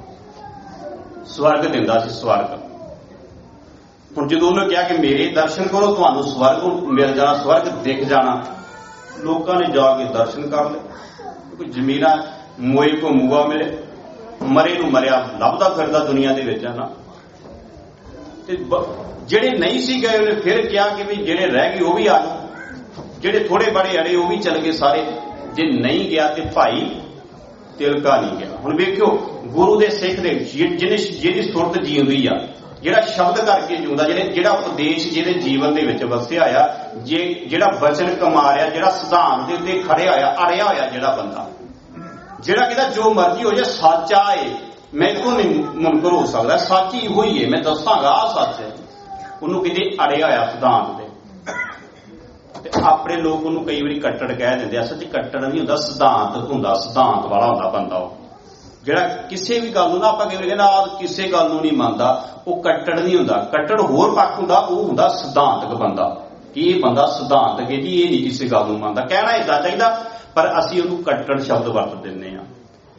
ਸਵਰਗ ਦਿੰਦਾ ਸੀ, ਸਵਰਗ। ਹੁਣ ਜਦੋਂ ਉਹਨੇ ਕਿਹਾ ਕਿ ਮੇਰੇ ਦਰਸ਼ਨ ਕਰੋ ਤੁਹਾਨੂੰ ਸਵਰਗ ਮਿਲ ਜਾਣਾ, ਸਵਰਗ ਦਿਖ ਜਾਣਾ, ਲੋਕਾਂ ਨੇ ਜਾ ਕੇ ਦਰਸ਼ਨ ਕਰ ਲਏ। ਕੋਈ ਜ਼ਮੀਰਾਂ ਮੋਏ ਕੋ ਮੂਆ ਮਿਲੇ, ਮਰੇ ਨੂੰ ਮਰਿਆ ਲੱਭਦਾ ਫਿਰਦਾ ਦੁਨੀਆ ਦੇ ਵਿੱਚ ਹੈ ਨਾ। ਤੇ ਜਿਹੜੇ ਨਹੀਂ ਸੀ ਗਏ ਉਹਨੇ ਫਿਰ ਕਿਹਾ ਕਿ ਵੀ ਜਿਹੜੇ ਰਹਿ ਗਏ ਉਹ ਵੀ ਆ ਜਾਓ, ਜਿਹੜੇ ਥੋੜੇ ਬੜੇ ਅੜੇ ਉਹ ਵੀ ਚਲ ਗਏ ਸਾਰੇ। ਜੇ ਨਹੀਂ ਗਿਆ ਤੇ ਭਾਈ ਤਿਲਕਾ ਨਹੀਂ ਗਿਆ। ਹੁਣ ਵੇਖਿਓ ਗੁਰੂ ਦੇ ਸਿੱਖ ਦੇ ਜਿਹਨੇ ਜਿਹਦੀ ਸੁਰਤ ਜੀਉਂਦੀ ਆ, ਜਿਹੜਾ ਸ਼ਬਦ ਕਰਕੇ ਜਿਉਂਦਾ, ਜਿਹੜੇ ਜਿਹੜਾ ਉਪਦੇਸ਼ ਜਿਹਦੇ ਜੀਵਨ ਦੇ ਵਿੱਚ ਵਸਿਆ ਆ, ਜੇ ਜਿਹੜਾ ਵਚਨ ਕਮਾ ਰਿਹਾ, ਜਿਹੜਾ ਸਿਧਾਂਤ ਦੇ ਉੱਤੇ ਖੜਿਆ ਹੋਇਆ, ਅੜਿਆ ਹੋਇਆ ਜਿਹੜਾ ਬੰਦਾ, ਜਿਹੜਾ ਕਹਿੰਦਾ ਜੋ ਮਰਜ਼ੀ ਹੋ ਜਾਏ ਸੱਚਾ ਏ, ਮੈਂ ਕੋ ਨਹੀਂ ਮੁਨਕਰ ਹੋ ਸਕਦਾ, ਸੱਚ ਹੀ ਹੋਈ ਹੈ, ਮੈਂ ਦੱਸਾਂਗਾ ਆਹ ਸੱਚ ਹੈ, ਉਹਨੂੰ ਕਿਤੇ ਅੜਿਆ ਹੋਇਆ ਸਿਧਾਂਤ ਦੇ। ਤੇ ਆਪਣੇ ਲੋਕ ਉਹਨੂੰ ਕਈ ਵਾਰੀ ਕੱਟੜ ਕਹਿ ਦਿੰਦੇ ਆ। ਸੱਚ ਕੱਟੜ ਨਹੀਂ ਹੁੰਦਾ, ਸਿਧਾਂਤ ਹੁੰਦਾ, ਸਿਧਾਂਤ ਵਾਲਾ ਹੁੰਦਾ ਬੰਦਾ ਉਹ, ਜਿਹੜਾ ਕਿਸੇ ਵੀ ਗੱਲ ਨੂੰ ਨਾ ਆਪਾਂ ਕਈ ਵਾਰੀ ਕਹਿੰਦਾ ਆਹ ਕਿਸੇ ਗੱਲ ਨੂੰ ਨਹੀਂ ਮੰਨਦਾ, ਉਹ ਕੱਟੜ ਨਹੀਂ ਹੁੰਦਾ। ਕੱਟੜ ਹੋਰ ਪੱਖ ਹੁੰਦਾ, ਉਹ ਹੁੰਦਾ ਸਿਧਾਂਤਕ ਬੰਦਾ, ਕਿ ਇਹ ਬੰਦਾ ਸਿਧਾਂਤਕ ਹੈ ਜੀ, ਇਹ ਨਹੀਂ ਕਿਸੇ ਗੱਲ ਨੂੰ ਮੰਨਦਾ। ਕਹਿਣਾ ਏਦਾਂ ਚਾਹੀਦਾ, ਪਰ ਅਸੀਂ ਉਹਨੂੰ ਕੱਟੜ ਸ਼ਬਦ ਵਰਤ ਦਿੰਦੇ ਹਾਂ।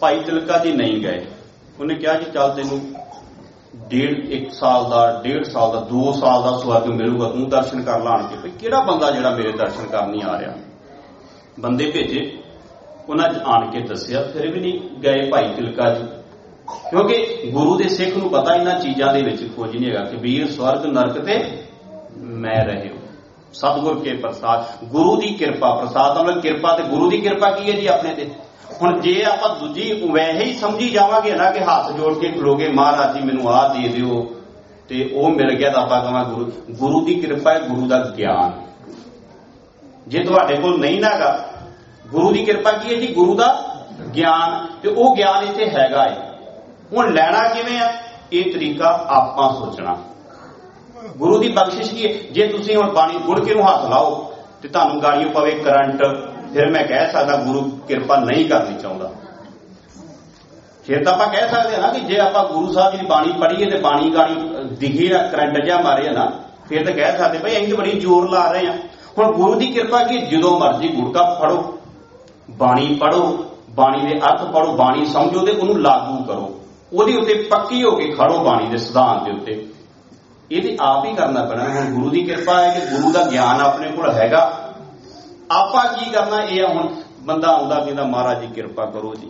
ਭਾਈ ਤਿਲਕਾ ਜੀ ਨਹੀਂ ਗਏ। ਉਹਨੇ ਕਿਹਾ ਜੀ ਚੱਲ ਤੈਨੂੰ ਡੇਢ ਇੱਕ ਸਾਲ ਦਾ ਡੇਢ ਸਾਲ ਦਾ ਦੋ ਸਾਲ ਦਾ ਸਵਰਗ ਮਿਲੂਗਾ, ਤੂੰ ਦਰਸ਼ਨ ਕਰ ਲਾਣ ਕੇ। ਕਿਹੜਾ ਬੰਦਾ ਜਿਹੜਾ ਮੇਰੇ ਦਰਸ਼ਨ ਕਰਨ ਨਹੀਂ ਆ ਰਿਹਾ। ਬੰਦੇ ਭੇਜੇ, ਉਹਨਾਂ ਚ ਆਣ ਕੇ ਦੱਸਿਆ, ਫਿਰ ਵੀ ਨਹੀਂ ਗਏ ਭਾਈ ਤਿਲਕਾ ਜੀ, ਕਿਉਂਕਿ ਗੁਰੂ ਦੇ ਸਿੱਖ ਨੂੰ ਪਤਾ ਇਹਨਾਂ ਚੀਜ਼ਾਂ ਦੇ ਵਿੱਚ ਕੁਝ ਨਹੀਂ ਹੈਗਾ। ਕਬੀਰ ਸਵਰਗ ਨਰਕ ਤੇ ਮੈਂ ਰਹੇ ਹੋ, ਸਤਿਗੁਰ ਕੇ ਪ੍ਰਸਾਦ, ਗੁਰੂ ਦੀ ਕਿਰਪਾ। ਪ੍ਰਸਾਦ ਦਾ ਮਤਲਬ ਕਿਰਪਾ, ਤੇ ਗੁਰੂ ਦੀ ਕਿਰਪਾ ਕੀ ਹੈ ਜੀ ਆਪਣੇ ਤੇ। ਹੁਣ ਜੇ ਆਪਾਂ ਦੂਜੀ ਵੈਸੇ ਹੀ ਸਮਝੀ ਜਾਵਾਂਗੇ ਨਾ ਕਿ ਹੱਥ ਜੋੜ ਕੇ ਖਲੋਗੇ ਮਹਾਰਾਜ ਜੀ ਮੈਨੂੰ ਆਹ ਦੇ ਦਿਓ ਤੇ ਉਹ ਮਿਲ ਗਿਆ ਤਾਂ ਆਪਾਂ ਕਹਾਂ ਗੁਰੂ ਗੁਰੂ ਦੀ ਕਿਰਪਾ ਹੈ, ਗੁਰੂ ਦਾ ਗਿਆਨ। ਜੇ ਤੁਹਾਡੇ ਕੋਲ ਨਹੀਂ ਨਾਗਾ, ਗੁਰੂ ਦੀ ਕਿਰਪਾ ਕੀ ਹੈ ਜੀ? ਗੁਰੂ ਦਾ ਗਿਆਨ, ਤੇ ਉਹ ਗਿਆਨ ਇੱਥੇ ਹੈਗਾ ਹੈ। ਹੁਣ ਲੈਣਾ ਕਿਵੇਂ ਆ? ਇਹ ਤਰੀਕਾ ਆਪਾਂ ਸੋਚਣਾ। ਗੁਰੂ ਦੀ ਬਖਸ਼ਿਸ਼ ਕੀ ਹੈ? ਜੇ ਤੁਸੀਂ ਹੁਣ ਪਾਣੀ ਗੁੜ ਕੇ ਨੂੰ ਹੱਥ ਲਾਓ ਤੇ ਤੁਹਾਨੂੰ ਗਾੜੀਓ ਪਵੇ ਕਰੰਟ, ਫਿਰ ਮੈਂ ਕਹਿ ਸਕਦਾ ਗੁਰੂ ਕਿਰਪਾ ਨਹੀਂ ਕਰਨੀ ਚਾਹੁੰਦਾ। ਫਿਰ ਤਾਂ ਆਪਾਂ ਕਹਿ ਸਕਦੇ ਹਾਂ ਨਾ ਕਿ ਜੇ ਆਪਾਂ ਗੁਰੂ ਸਾਹਿਬ ਜੀ ਦੀ ਬਾਣੀ ਪੜ੍ਹੀਏ ਤੇ ਬਾਣੀ ਗਾੜੀ ਦਿਖੀ ਨਾ ਕਰੰਟ ਜਿਹਾ ਮਾਰੇ ਨਾ, ਫਿਰ ਤਾਂ ਕਹਿ ਸਕਦੇ ਭਾਈ ਅਸੀਂ ਤਾਂ ਬੜੀ ਜ਼ੋਰ ਲਾ ਰਹੇ ਹਾਂ। ਹੁਣ ਗੁਰੂ ਦੀ ਕਿਰਪਾ ਕੀ? ਜਦੋਂ ਮਰਜ਼ੀ ਗੁੜਕਾ ਫੜੋ, ਬਾਣੀ ਪੜ੍ਹੋ, ਬਾਣੀ ਦੇ ਅਰਥ ਪੜ੍ਹੋ, ਬਾਣੀ ਸਮਝੋ ਤੇ ਉਹਨੂੰ ਲਾਗੂ ਕਰੋ, ਉਹਦੇ ਉੱਤੇ ਪੱਕੀ ਹੋ ਕੇ ਖੜੋ ਬਾਣੀ ਦੇ ਸਿਧਾਂਤ ਦੇ ਉੱਤੇ। ਇਹ ਤੇ ਆਪ ਹੀ ਕਰਨਾ ਪੈਣਾ। ਹੁਣ ਗੁਰੂ ਦੀ ਕਿਰਪਾ ਹੈ ਕਿ ਗੁਰੂ ਦਾ ਗਿਆਨ ਆਪਣੇ ਕੋਲ ਹੈਗਾ, ਆਪਾਂ ਕੀ ਕਰਨਾ? ਇਹ ਆ ਹੁਣ ਬੰਦਾ ਆਉਂਦਾ ਕਹਿੰਦਾ ਮਹਾਰਾਜ ਜੀ ਕਿਰਪਾ ਕਰੋ ਜੀ।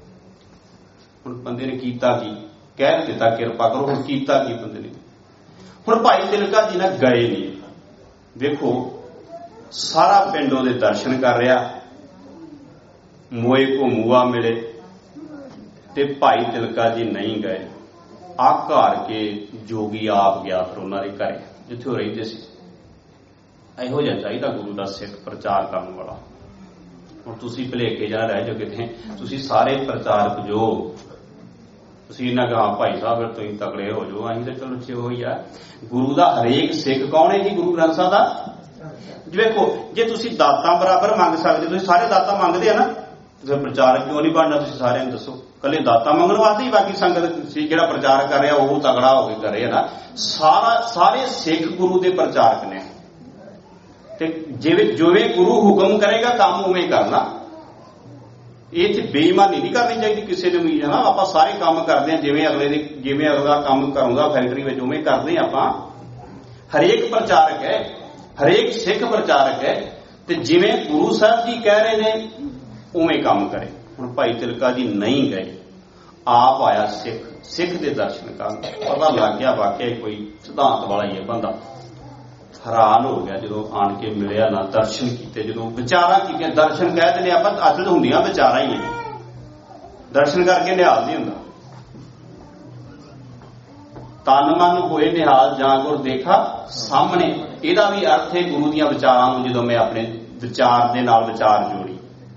ਹੁਣ ਬੰਦੇ ਨੇ ਕੀਤਾ ਕੀ? ਕਹਿ ਦਿੱਤਾ ਕਿਰਪਾ ਕਰੋ, ਹੁਣ ਕੀਤਾ ਕੀ ਬੰਦੇ ਨੇ? ਹੁਣ ਭਾਈ ਤਿਲਕਾ ਜੀ ਨਾ ਗਏ ਨਹੀਂ। ਵੇਖੋ ਸਾਰਾ ਪਿੰਡ ਉਹਦੇ ਦਰਸ਼ਨ ਕਰ ਰਿਹਾ, ਮੋਏ ਕੋ ਮੂਆ ਮਿਲੇ, ਤੇ ਭਾਈ ਤਿਲਕਾ ਜੀ ਨਹੀਂ ਗਏ। ਆ ਘਰ ਕੇ ਜੋਗੀ ਆਪ ਗਿਆ ਫਿਰ ਉਹਨਾਂ ਦੇ ਘਰੇ ਜਿੱਥੇ ਉਹ ਰਹਿੰਦੇ ਸੀ। ਇਹੋ ਜਿਹਾ ਚਾਹੀਦਾ ਗੁਰੂ ਦਾ ਸਿੱਖ ਪ੍ਰਚਾਰ ਕਰਨ ਵਾਲਾ। ਹੁਣ ਤੁਸੀਂ ਭੁਲੇਖੇ ਜਾ ਰਹਿ ਜਾਓ ਕਿਤੇ, ਤੁਸੀਂ ਸਾਰੇ ਪ੍ਰਚਾਰਕ ਜੋ ਤੁਸੀਂ ਇਹਨਾਂ ਕਹਾ ਭਾਈ ਸਾਹਿਬ ਫਿਰ ਤੁਸੀਂ ਤਕੜੇ ਹੋ ਜਾਓ, ਅਸੀਂ ਤਾਂ ਚਲੋ ਛੇ ਹੋਈ ਆ। ਗੁਰੂ ਦਾ ਹਰੇਕ ਸਿੱਖ ਕੌਣ ਹੈ ਜੀ? ਗੁਰੂ ਗ੍ਰੰਥ ਸਾਹਿਬ ਦਾ। ਵੇਖੋ ਜੇ ਤੁਸੀਂ ਦਾਤਾਂ ਬਰਾਬਰ ਮੰਗ ਸਕਦੇ, ਤੁਸੀਂ ਸਾਰੇ ਦਾਤਾਂ ਮੰਗਦੇ ਆ ਨਾ, ਤੁਸੀਂ ਪ੍ਰਚਾਰਕ ਕਿਉਂ ਨਹੀਂ ਬਣਨਾ? ਤੁਸੀਂ ਸਾਰਿਆਂ ਨੂੰ ਦੱਸੋ। ਕੱਲੇ ਦਾਤਾ ਮੰਗਣ ਵਾਸਤੇ ਹੀ ਬਾਕੀ ਸੰਗਤ ਸੀ ਜਿਹੜਾ ਪ੍ਰਚਾਰ ਕਰ ਰਿਹਾ ਉਹ ਤਗੜਾ ਹੋ ਕੇ ਕਰੇ ਨਾ। ਸਾਰਾ ਸਾਰੇ ਸਿੱਖ ਗੁਰੂ ਦੇ ਪ੍ਰਚਾਰਕ ਨੇ, ਤੇ ਜਿਵੇਂ ਜਿਵੇਂ ਗੁਰੂ ਹੁਕਮ ਕਰੇਗਾ ਕੰਮ ਉਵੇਂ ਕਰਨਾ। ਇਹ ਤੇ ਬੇਈਮਾਨੀ ਨਹੀਂ ਕਰਨੀ ਚਾਹੀਦੀ ਕਿਸੇ ਦੇ ਉਮੀਦ ਨਾ। ਆਪਾਂ ਸਾਰੇ ਕੰਮ ਕਰਦੇ ਹਾਂ ਜਿਵੇਂ ਅਗਲੇ ਦੇ, ਜਿਵੇਂ ਅਗਲਾ ਕੰਮ ਕਰਾਉਂਦਾ ਫੈਕਟਰੀ ਵਿੱਚ ਉਵੇਂ ਕਰਦੇ ਆਪਾਂ। ਹਰੇਕ ਪ੍ਰਚਾਰਕ ਹੈ, ਹਰੇਕ ਸਿੱਖ ਪ੍ਰਚਾਰਕ ਹੈ, ਤੇ ਜਿਵੇਂ ਗੁਰੂ ਸਾਹਿਬ ਜੀ ਕਹਿ ਰਹੇ ਨੇ ਉਵੇਂ ਕੰਮ ਕਰੇ। ਹੁਣ ਭਾਈ ਤਿਲਕਾ ਜੀ ਨਹੀਂ ਗਏ, ਆਪ ਆਇਆ ਸਿੱਖ, ਸਿੱਖ ਦੇ ਦਰਸ਼ਨ ਕਰਨ। ਪਤਾ ਲੱਗ ਗਿਆ ਵਾਕਿਆ ਕੋਈ ਸਿਧਾਂਤ ਵਾਲਾ ਹੀ ਹੈ ਬੰਦਾ। ਹੈਰਾਨ ਹੋ ਗਿਆ ਜਦੋਂ ਆਣ ਕੇ ਮਿਲਿਆ ਨਾ, ਦਰਸ਼ਨ ਕੀਤੇ, ਜਦੋਂ ਵਿਚਾਰਾਂ ਕੀਤੀਆਂ। ਦਰਸ਼ਨ ਕਹਿ ਦਿੰਦੇ ਆਪਾਂ, ਅਸਲ ਹੁੰਦੀਆਂ ਵਿਚਾਰਾਂ ਹੀ ਹੈ। ਦਰਸ਼ਨ ਕਰਕੇ ਨਿਹਾਲ ਨਹੀਂ ਹੁੰਦਾ। ਤਨ ਮਨ ਹੋਏ ਨਿਹਾਲ ਜਾਂ ਗੁਰ ਦੇਖਾ ਸਾਹਮਣੇ, ਇਹਦਾ ਵੀ ਅਰਥ ਹੈ ਗੁਰੂ ਦੀਆਂ ਵਿਚਾਰਾਂ ਨੂੰ ਜਦੋਂ ਮੈਂ ਆਪਣੇ ਵਿਚਾਰ ਦੇ ਨਾਲ ਵਿਚਾਰ ਜੋੜੀ,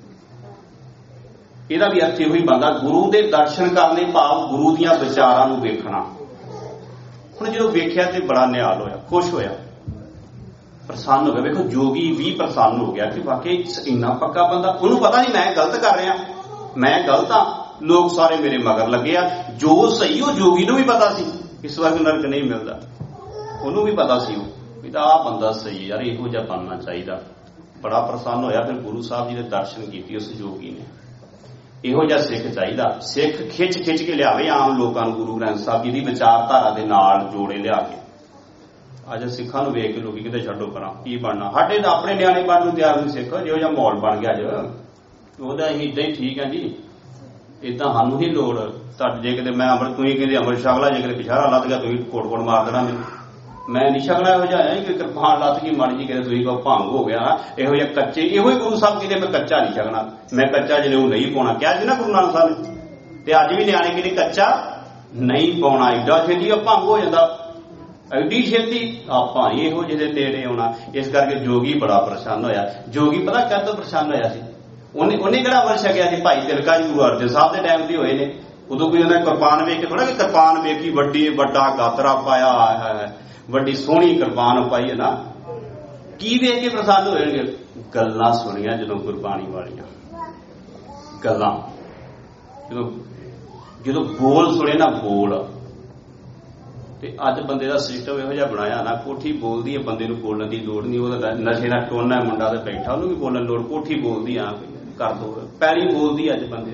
ਇਹਦਾ ਵੀ ਅਰਥ ਇਹੋ ਹੀ ਬਣਦਾ ਗੁਰੂ ਦੇ ਦਰਸ਼ਨ ਕਰਨੇ, ਭਾਵ ਗੁਰੂ ਦੀਆਂ ਵਿਚਾਰਾਂ ਨੂੰ ਵੇਖਣਾ। ਹੁਣ ਜਦੋਂ ਵੇਖਿਆ ਤੇ ਬੜਾ ਨਿਹਾਲ ਹੋਇਆ, ਖੁਸ਼ ਹੋਇਆ, ਪ੍ਰਸੰਨ ਹੋ ਗਿਆ। ਵੇਖੋ ਜੋਗੀ ਵੀ ਪ੍ਰਸੰਨ ਹੋ ਗਿਆ ਕਿ ਵਾਕਈ ਇੰਨਾ ਪੱਕਾ ਬੰਦਾ। ਉਹਨੂੰ ਪਤਾ ਨਹੀਂ ਮੈਂ ਗਲਤ ਕਰ ਰਿਹਾ, ਮੈਂ ਗਲਤ ਆ, ਲੋਕ ਸਾਰੇ ਮੇਰੇ ਮਗਰ ਲੱਗੇ ਆ। ਜੋ ਸਹੀ ਉਹ ਜੋਗੀ ਨੂੰ ਵੀ ਪਤਾ ਸੀ ਇਸ ਵਰਗ ਨਰਕ ਨਹੀਂ ਮਿਲਦਾ, ਉਹਨੂੰ ਵੀ ਪਤਾ ਸੀ ਉਹ ਵੀ ਤਾਂ ਆਹ ਬੰਦਾ ਸਹੀ ਯਾਰ, ਇਹੋ ਜਿਹਾ ਬਣਨਾ ਚਾਹੀਦਾ। ਬੜਾ ਪ੍ਰਸੰਨ ਹੋਇਆ। ਫਿਰ ਗੁਰੂ ਸਾਹਿਬ ਜੀ ਦੇ ਦਰਸ਼ਨ ਕੀਤੇ ਉਸ ਜੋਗੀ ਨੇ। ਇਹੋ ਜਿਹਾ ਸਿੱਖ ਚਾਹੀਦਾ, ਸਿੱਖ ਖਿੱਚ ਖਿੱਚ ਕੇ ਲਿਆਵੇ ਆਮ ਲੋਕਾਂ ਨੂੰ ਗੁਰੂ ਗ੍ਰੰਥ ਸਾਹਿਬ ਜੀ ਦੀ ਵਿਚਾਰਧਾਰਾ ਦੇ ਨਾਲ ਜੋੜੇ ਲਿਆ ਕੇ। ਅੱਜ ਸਿੱਖਾਂ ਨੂੰ ਵੇਖ ਕੇ ਲੋਕੀ ਕਿਤੇ ਛੱਡੋ ਪਰਾਂ, ਕੀ ਬਣਨਾ। ਸਾਡੇ ਤਾਂ ਆਪਣੇ ਨਿਆਣੇ ਬਣਨ ਨੂੰ ਤਿਆਰ ਨਹੀਂ ਸਿੱਖ, ਜਿਹੋ ਜਿਹਾ ਮਾਹੌਲ ਬਣ ਗਿਆ ਅੱਜ ਉਹਦਾ ਅਸੀਂ ਏਦਾਂ ਹੀ ਠੀਕ ਹੈ ਜੀ, ਏਦਾਂ ਸਾਨੂੰ ਹੀ ਲੋੜ। ਤੁਹਾਡੇ ਜੇ ਕਿਤੇ ਮੈਂ ਅੰਮ੍ਰਿਤ, ਤੁਸੀਂ ਕਹਿੰਦੇ ਅੰਮ੍ਰਿਤ ਛਕ ਲਾ, ਜੇ ਕਿਤੇ ਪਿਛਾੜਾ ਲੱਤ ਗਿਆ ਤੁਸੀਂ ਕੋਟ ਕੋਟ ਮਾਰ ਦੇਣਾ ਮੈਨੂੰ। ਮੈਂ ਨਹੀਂ ਛਕਣਾ ਇਹੋ ਜਿਹਾ ਹੈ ਕਿ ਕਿਰਪਾਨ ਲੱਤ ਗਈ ਮਾੜੀ ਜੀ ਕਿਤੇ ਤੁਸੀਂ ਕਹੋ ਭੰਗ ਹੋ ਗਿਆ ਨਾ। ਇਹੋ ਜਿਹਾ ਕੱਚੇ, ਇਹੋ ਹੀ ਗੁਰੂ ਸਾਹਿਬ ਕਹਿੰਦੇ ਮੈਂ ਕੱਚਾ ਨਹੀਂ ਛਕਣਾ, ਮੈਂ ਕੱਚਾ ਜਨੇਊ ਨਹੀਂ ਪਾਉਣਾ। ਕਿਹਾ ਸੀ ਨਾ ਗੁਰੂ ਨਾਨਕ ਸਾਹਿਬ ਨੇ, ਤੇ ਅੱਜ ਵੀ ਨਿਆਣੇ ਕਹਿੰਦੇ ਕੱਚਾ ਨਹੀਂ ਪਾਉਣਾ। ਏਡਾ ਛੇਤੀ ਭੰਗ ਹੋ ਜਾਂਦਾ, ਐਡੀ ਛੇਤੀ ਆਪਾਂ ਇਹੋ ਜਿਹੇ ਦੇ ਨੇੜੇ ਆਉਣਾ। ਇਸ ਕਰਕੇ ਜੋਗੀ ਬੜਾ ਪ੍ਰਸੰਨ ਹੋਇਆ। ਜੋਗੀ ਪਤਾ ਕਦ ਤੋਂ ਪ੍ਰਸੰਨ ਹੋਇਆ ਸੀ? ਉਹਨੇ ਉਹਨੇ ਕਿਹੜਾ ਵਰ ਛਕਿਆ ਸੀ? ਭਾਈ ਤਿਲਕਾ ਜੀ ਗੁਰੂ ਅਰਜਨ ਸਾਹਿਬ ਦੇ ਟਾਈਮ ਦੇ ਹੋਏ ਨੇ। ਉਦੋਂ ਕੋਈ ਉਹਨੇ ਕਿਰਪਾਨ ਵੇਖ ਕੇ ਥੋੜਾ ਕਿ ਕਿਰਪਾਨ ਵੇਖੀ ਵੱਡੀ ਵੱਡਾ ਗਾਤਰਾ ਪਾਇਆ ਹੈ, ਵੱਡੀ ਸੋਹਣੀ ਕਿਰਪਾਨ ਪਾਈ ਹੈ ਨਾ। ਕੀ ਵੇਖ ਕੇ ਪ੍ਰਸੰਨ ਹੋਣਗੇ? ਗੱਲਾਂ ਸੁਣੀਆਂ ਜਦੋਂ ਗੁਰਬਾਣੀ ਵਾਲੀਆਂ ਗੱਲਾਂ, ਜਦੋਂ ਜਦੋਂ ਬੋਲ ਸੁਣੇ ਨਾ ਬੋਲ। ਤੇ ਅੱਜ ਬੰਦੇ ਦਾ ਸਿਸਟਮ ਇਹੋ ਜਿਹਾ ਬਣਾਇਆ ਨਾ, ਕੋਠੀ ਬੋਲਦੀ ਹੈ, ਬੰਦੇ ਨੂੰ ਬੋਲਣ ਦੀ ਲੋੜ ਨਹੀਂ। ਉਹਦਾ ਨਸ਼ੇ ਦਾ ਟੋਨਾ ਮੁੰਡਾ ਤੇ ਬੈਠਾ, ਉਹਨੂੰ ਵੀ ਬੋਲਣ ਲੋੜ। ਕੋਠੀ ਬੋਲਦੀ ਆ ਕਰ ਦੋ, ਪੈਲੀ ਬੋਲਦੀ ਅੱਜ ਬੰਦੇ ਦੀ,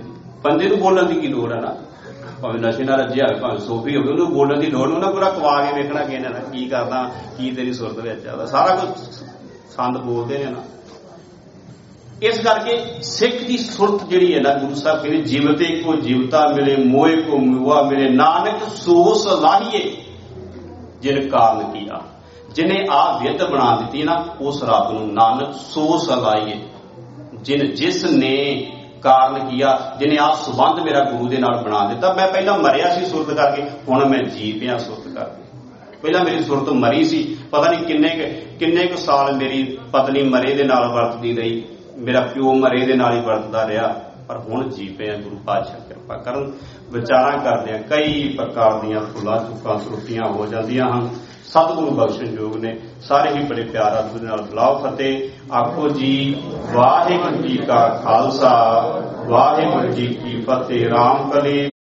ਬੰਦੇ ਨੂੰ ਬੋਲਣ ਦੀ ਕੀ ਲੋੜ ਹੈ ਨਾ, ਭਾਵੇਂ ਨਸ਼ੇ ਨਾਲ ਰੱਜਿਆ ਹੋਵੇ, ਭਾਵੇਂ ਸੋਫੀ ਹੋਵੇ, ਉਹਨੂੰ ਬੋਲਣ ਦੀ ਲੋੜ, ਉਹਨਾਂ ਪੂਰਾ ਕਵਾ ਕੇ ਵੇਖਣਾ ਕਿ ਇਹਨਾਂ ਕੀ ਕਰਦਾ, ਕੀ ਤੇਰੀ ਸੁਰਤ ਵਿੱਚ ਆਦਾ, ਸਾਰਾ ਕੁਝ ਸੰਦ ਬੋਲਦੇ ਨੇ ਨਾ। ਇਸ ਕਰਕੇ ਸਿੱਖ ਦੀ ਸੁਰਤ ਜਿਹੜੀ ਹੈ ਨਾ, ਗੁਰੂ ਸਾਹਿਬ ਕਹਿੰਦੇ ਜੀਵਤੇ ਕੋ ਜੀਵਤਾ ਮਿਲੇ, ਮੋਏ ਕੋ ਮੁਆ ਮਿਲੇ, ਨਾਨਕ ਸੋ ਸਲਾਹੀਏ ਜਿਨ ਕਾਰਨ ਕੀਆ। ਜਿਹਨੇ ਆਹ ਵਿਦ ਬਣਾ ਦਿੱਤੀ ਨਾ, ਉਸ ਰੱਬ ਨੂੰ ਨਾਨਕ ਸੋ ਸਲਾਹੀਏ, ਜਿਨ ਜਿਸ ਨੇ ਕਾਰਨ ਕੀਆ, ਜਿਹਨੇ ਆਹ ਸੰਬੰਧ ਮੇਰਾ ਗੁਰੂ ਦੇ ਨਾਲ ਬਣਾ ਦਿੱਤਾ। ਮੈਂ ਪਹਿਲਾਂ ਮਰਿਆ ਸੀ ਸੁਰਤ ਕਰਕੇ, ਹੁਣ ਮੈਂ ਜੀ ਪਿਆ ਸੁਰਤ ਕਰਕੇ। ਪਹਿਲਾਂ ਮੇਰੀ ਸੁਰਤ ਮਰੀ ਸੀ, ਪਤਾ ਨਹੀਂ ਕਿੰਨੇ ਕਿੰਨੇ ਕੁ ਸਾਲ ਮੇਰੀ ਪਤਨੀ ਮਰੇ ਦੇ ਨਾਲ ਵਰਤਦੀ ਰਹੀ, ਮੇਰਾ ਪਿਓ ਮਰੇ ਦੇ ਨਾਲ ਹੀ ਵਰਤਦਾ ਰਿਹਾ, ਪਰ ਹੁਣ ਜੀ ਪਿਆ। ਗੁਰੂ ਪਾਤਸ਼ਾਹ ਕਿਰਪਾ ਕਰਨ। ਵਿਚਾਰਾਂ ਕਰਦੇ ਆ, ਕਈ ਪ੍ਰਕਾਰ ਦੀਆਂ ਫੁੱਲਾਂ ਚੁੱਕਾਂ ਤਰੁੱਟੀਆਂ ਹੋ ਜਾਂਦੀਆਂ ਹਨ। ਸਤਿਗੁਰੂ ਬਖਸ਼ਣਯੋਗ ਨੇ, ਸਾਰੇ ਹੀ ਬੜੇ ਪਿਆਰ ਅਦਬ ਦੇ ਨਾਲ ਬੁਲਾਓ ਫਤਿਹ। ਆਖੋ ਜੀ ਵਾਹਿਗੁਰੂ ਜੀ ਕਾ ਖਾਲਸਾ, ਵਾਹਿਗੁਰੂ ਜੀ ਕੀ ਫਤਿਹ। ਰਾਮ ਕਲੀ।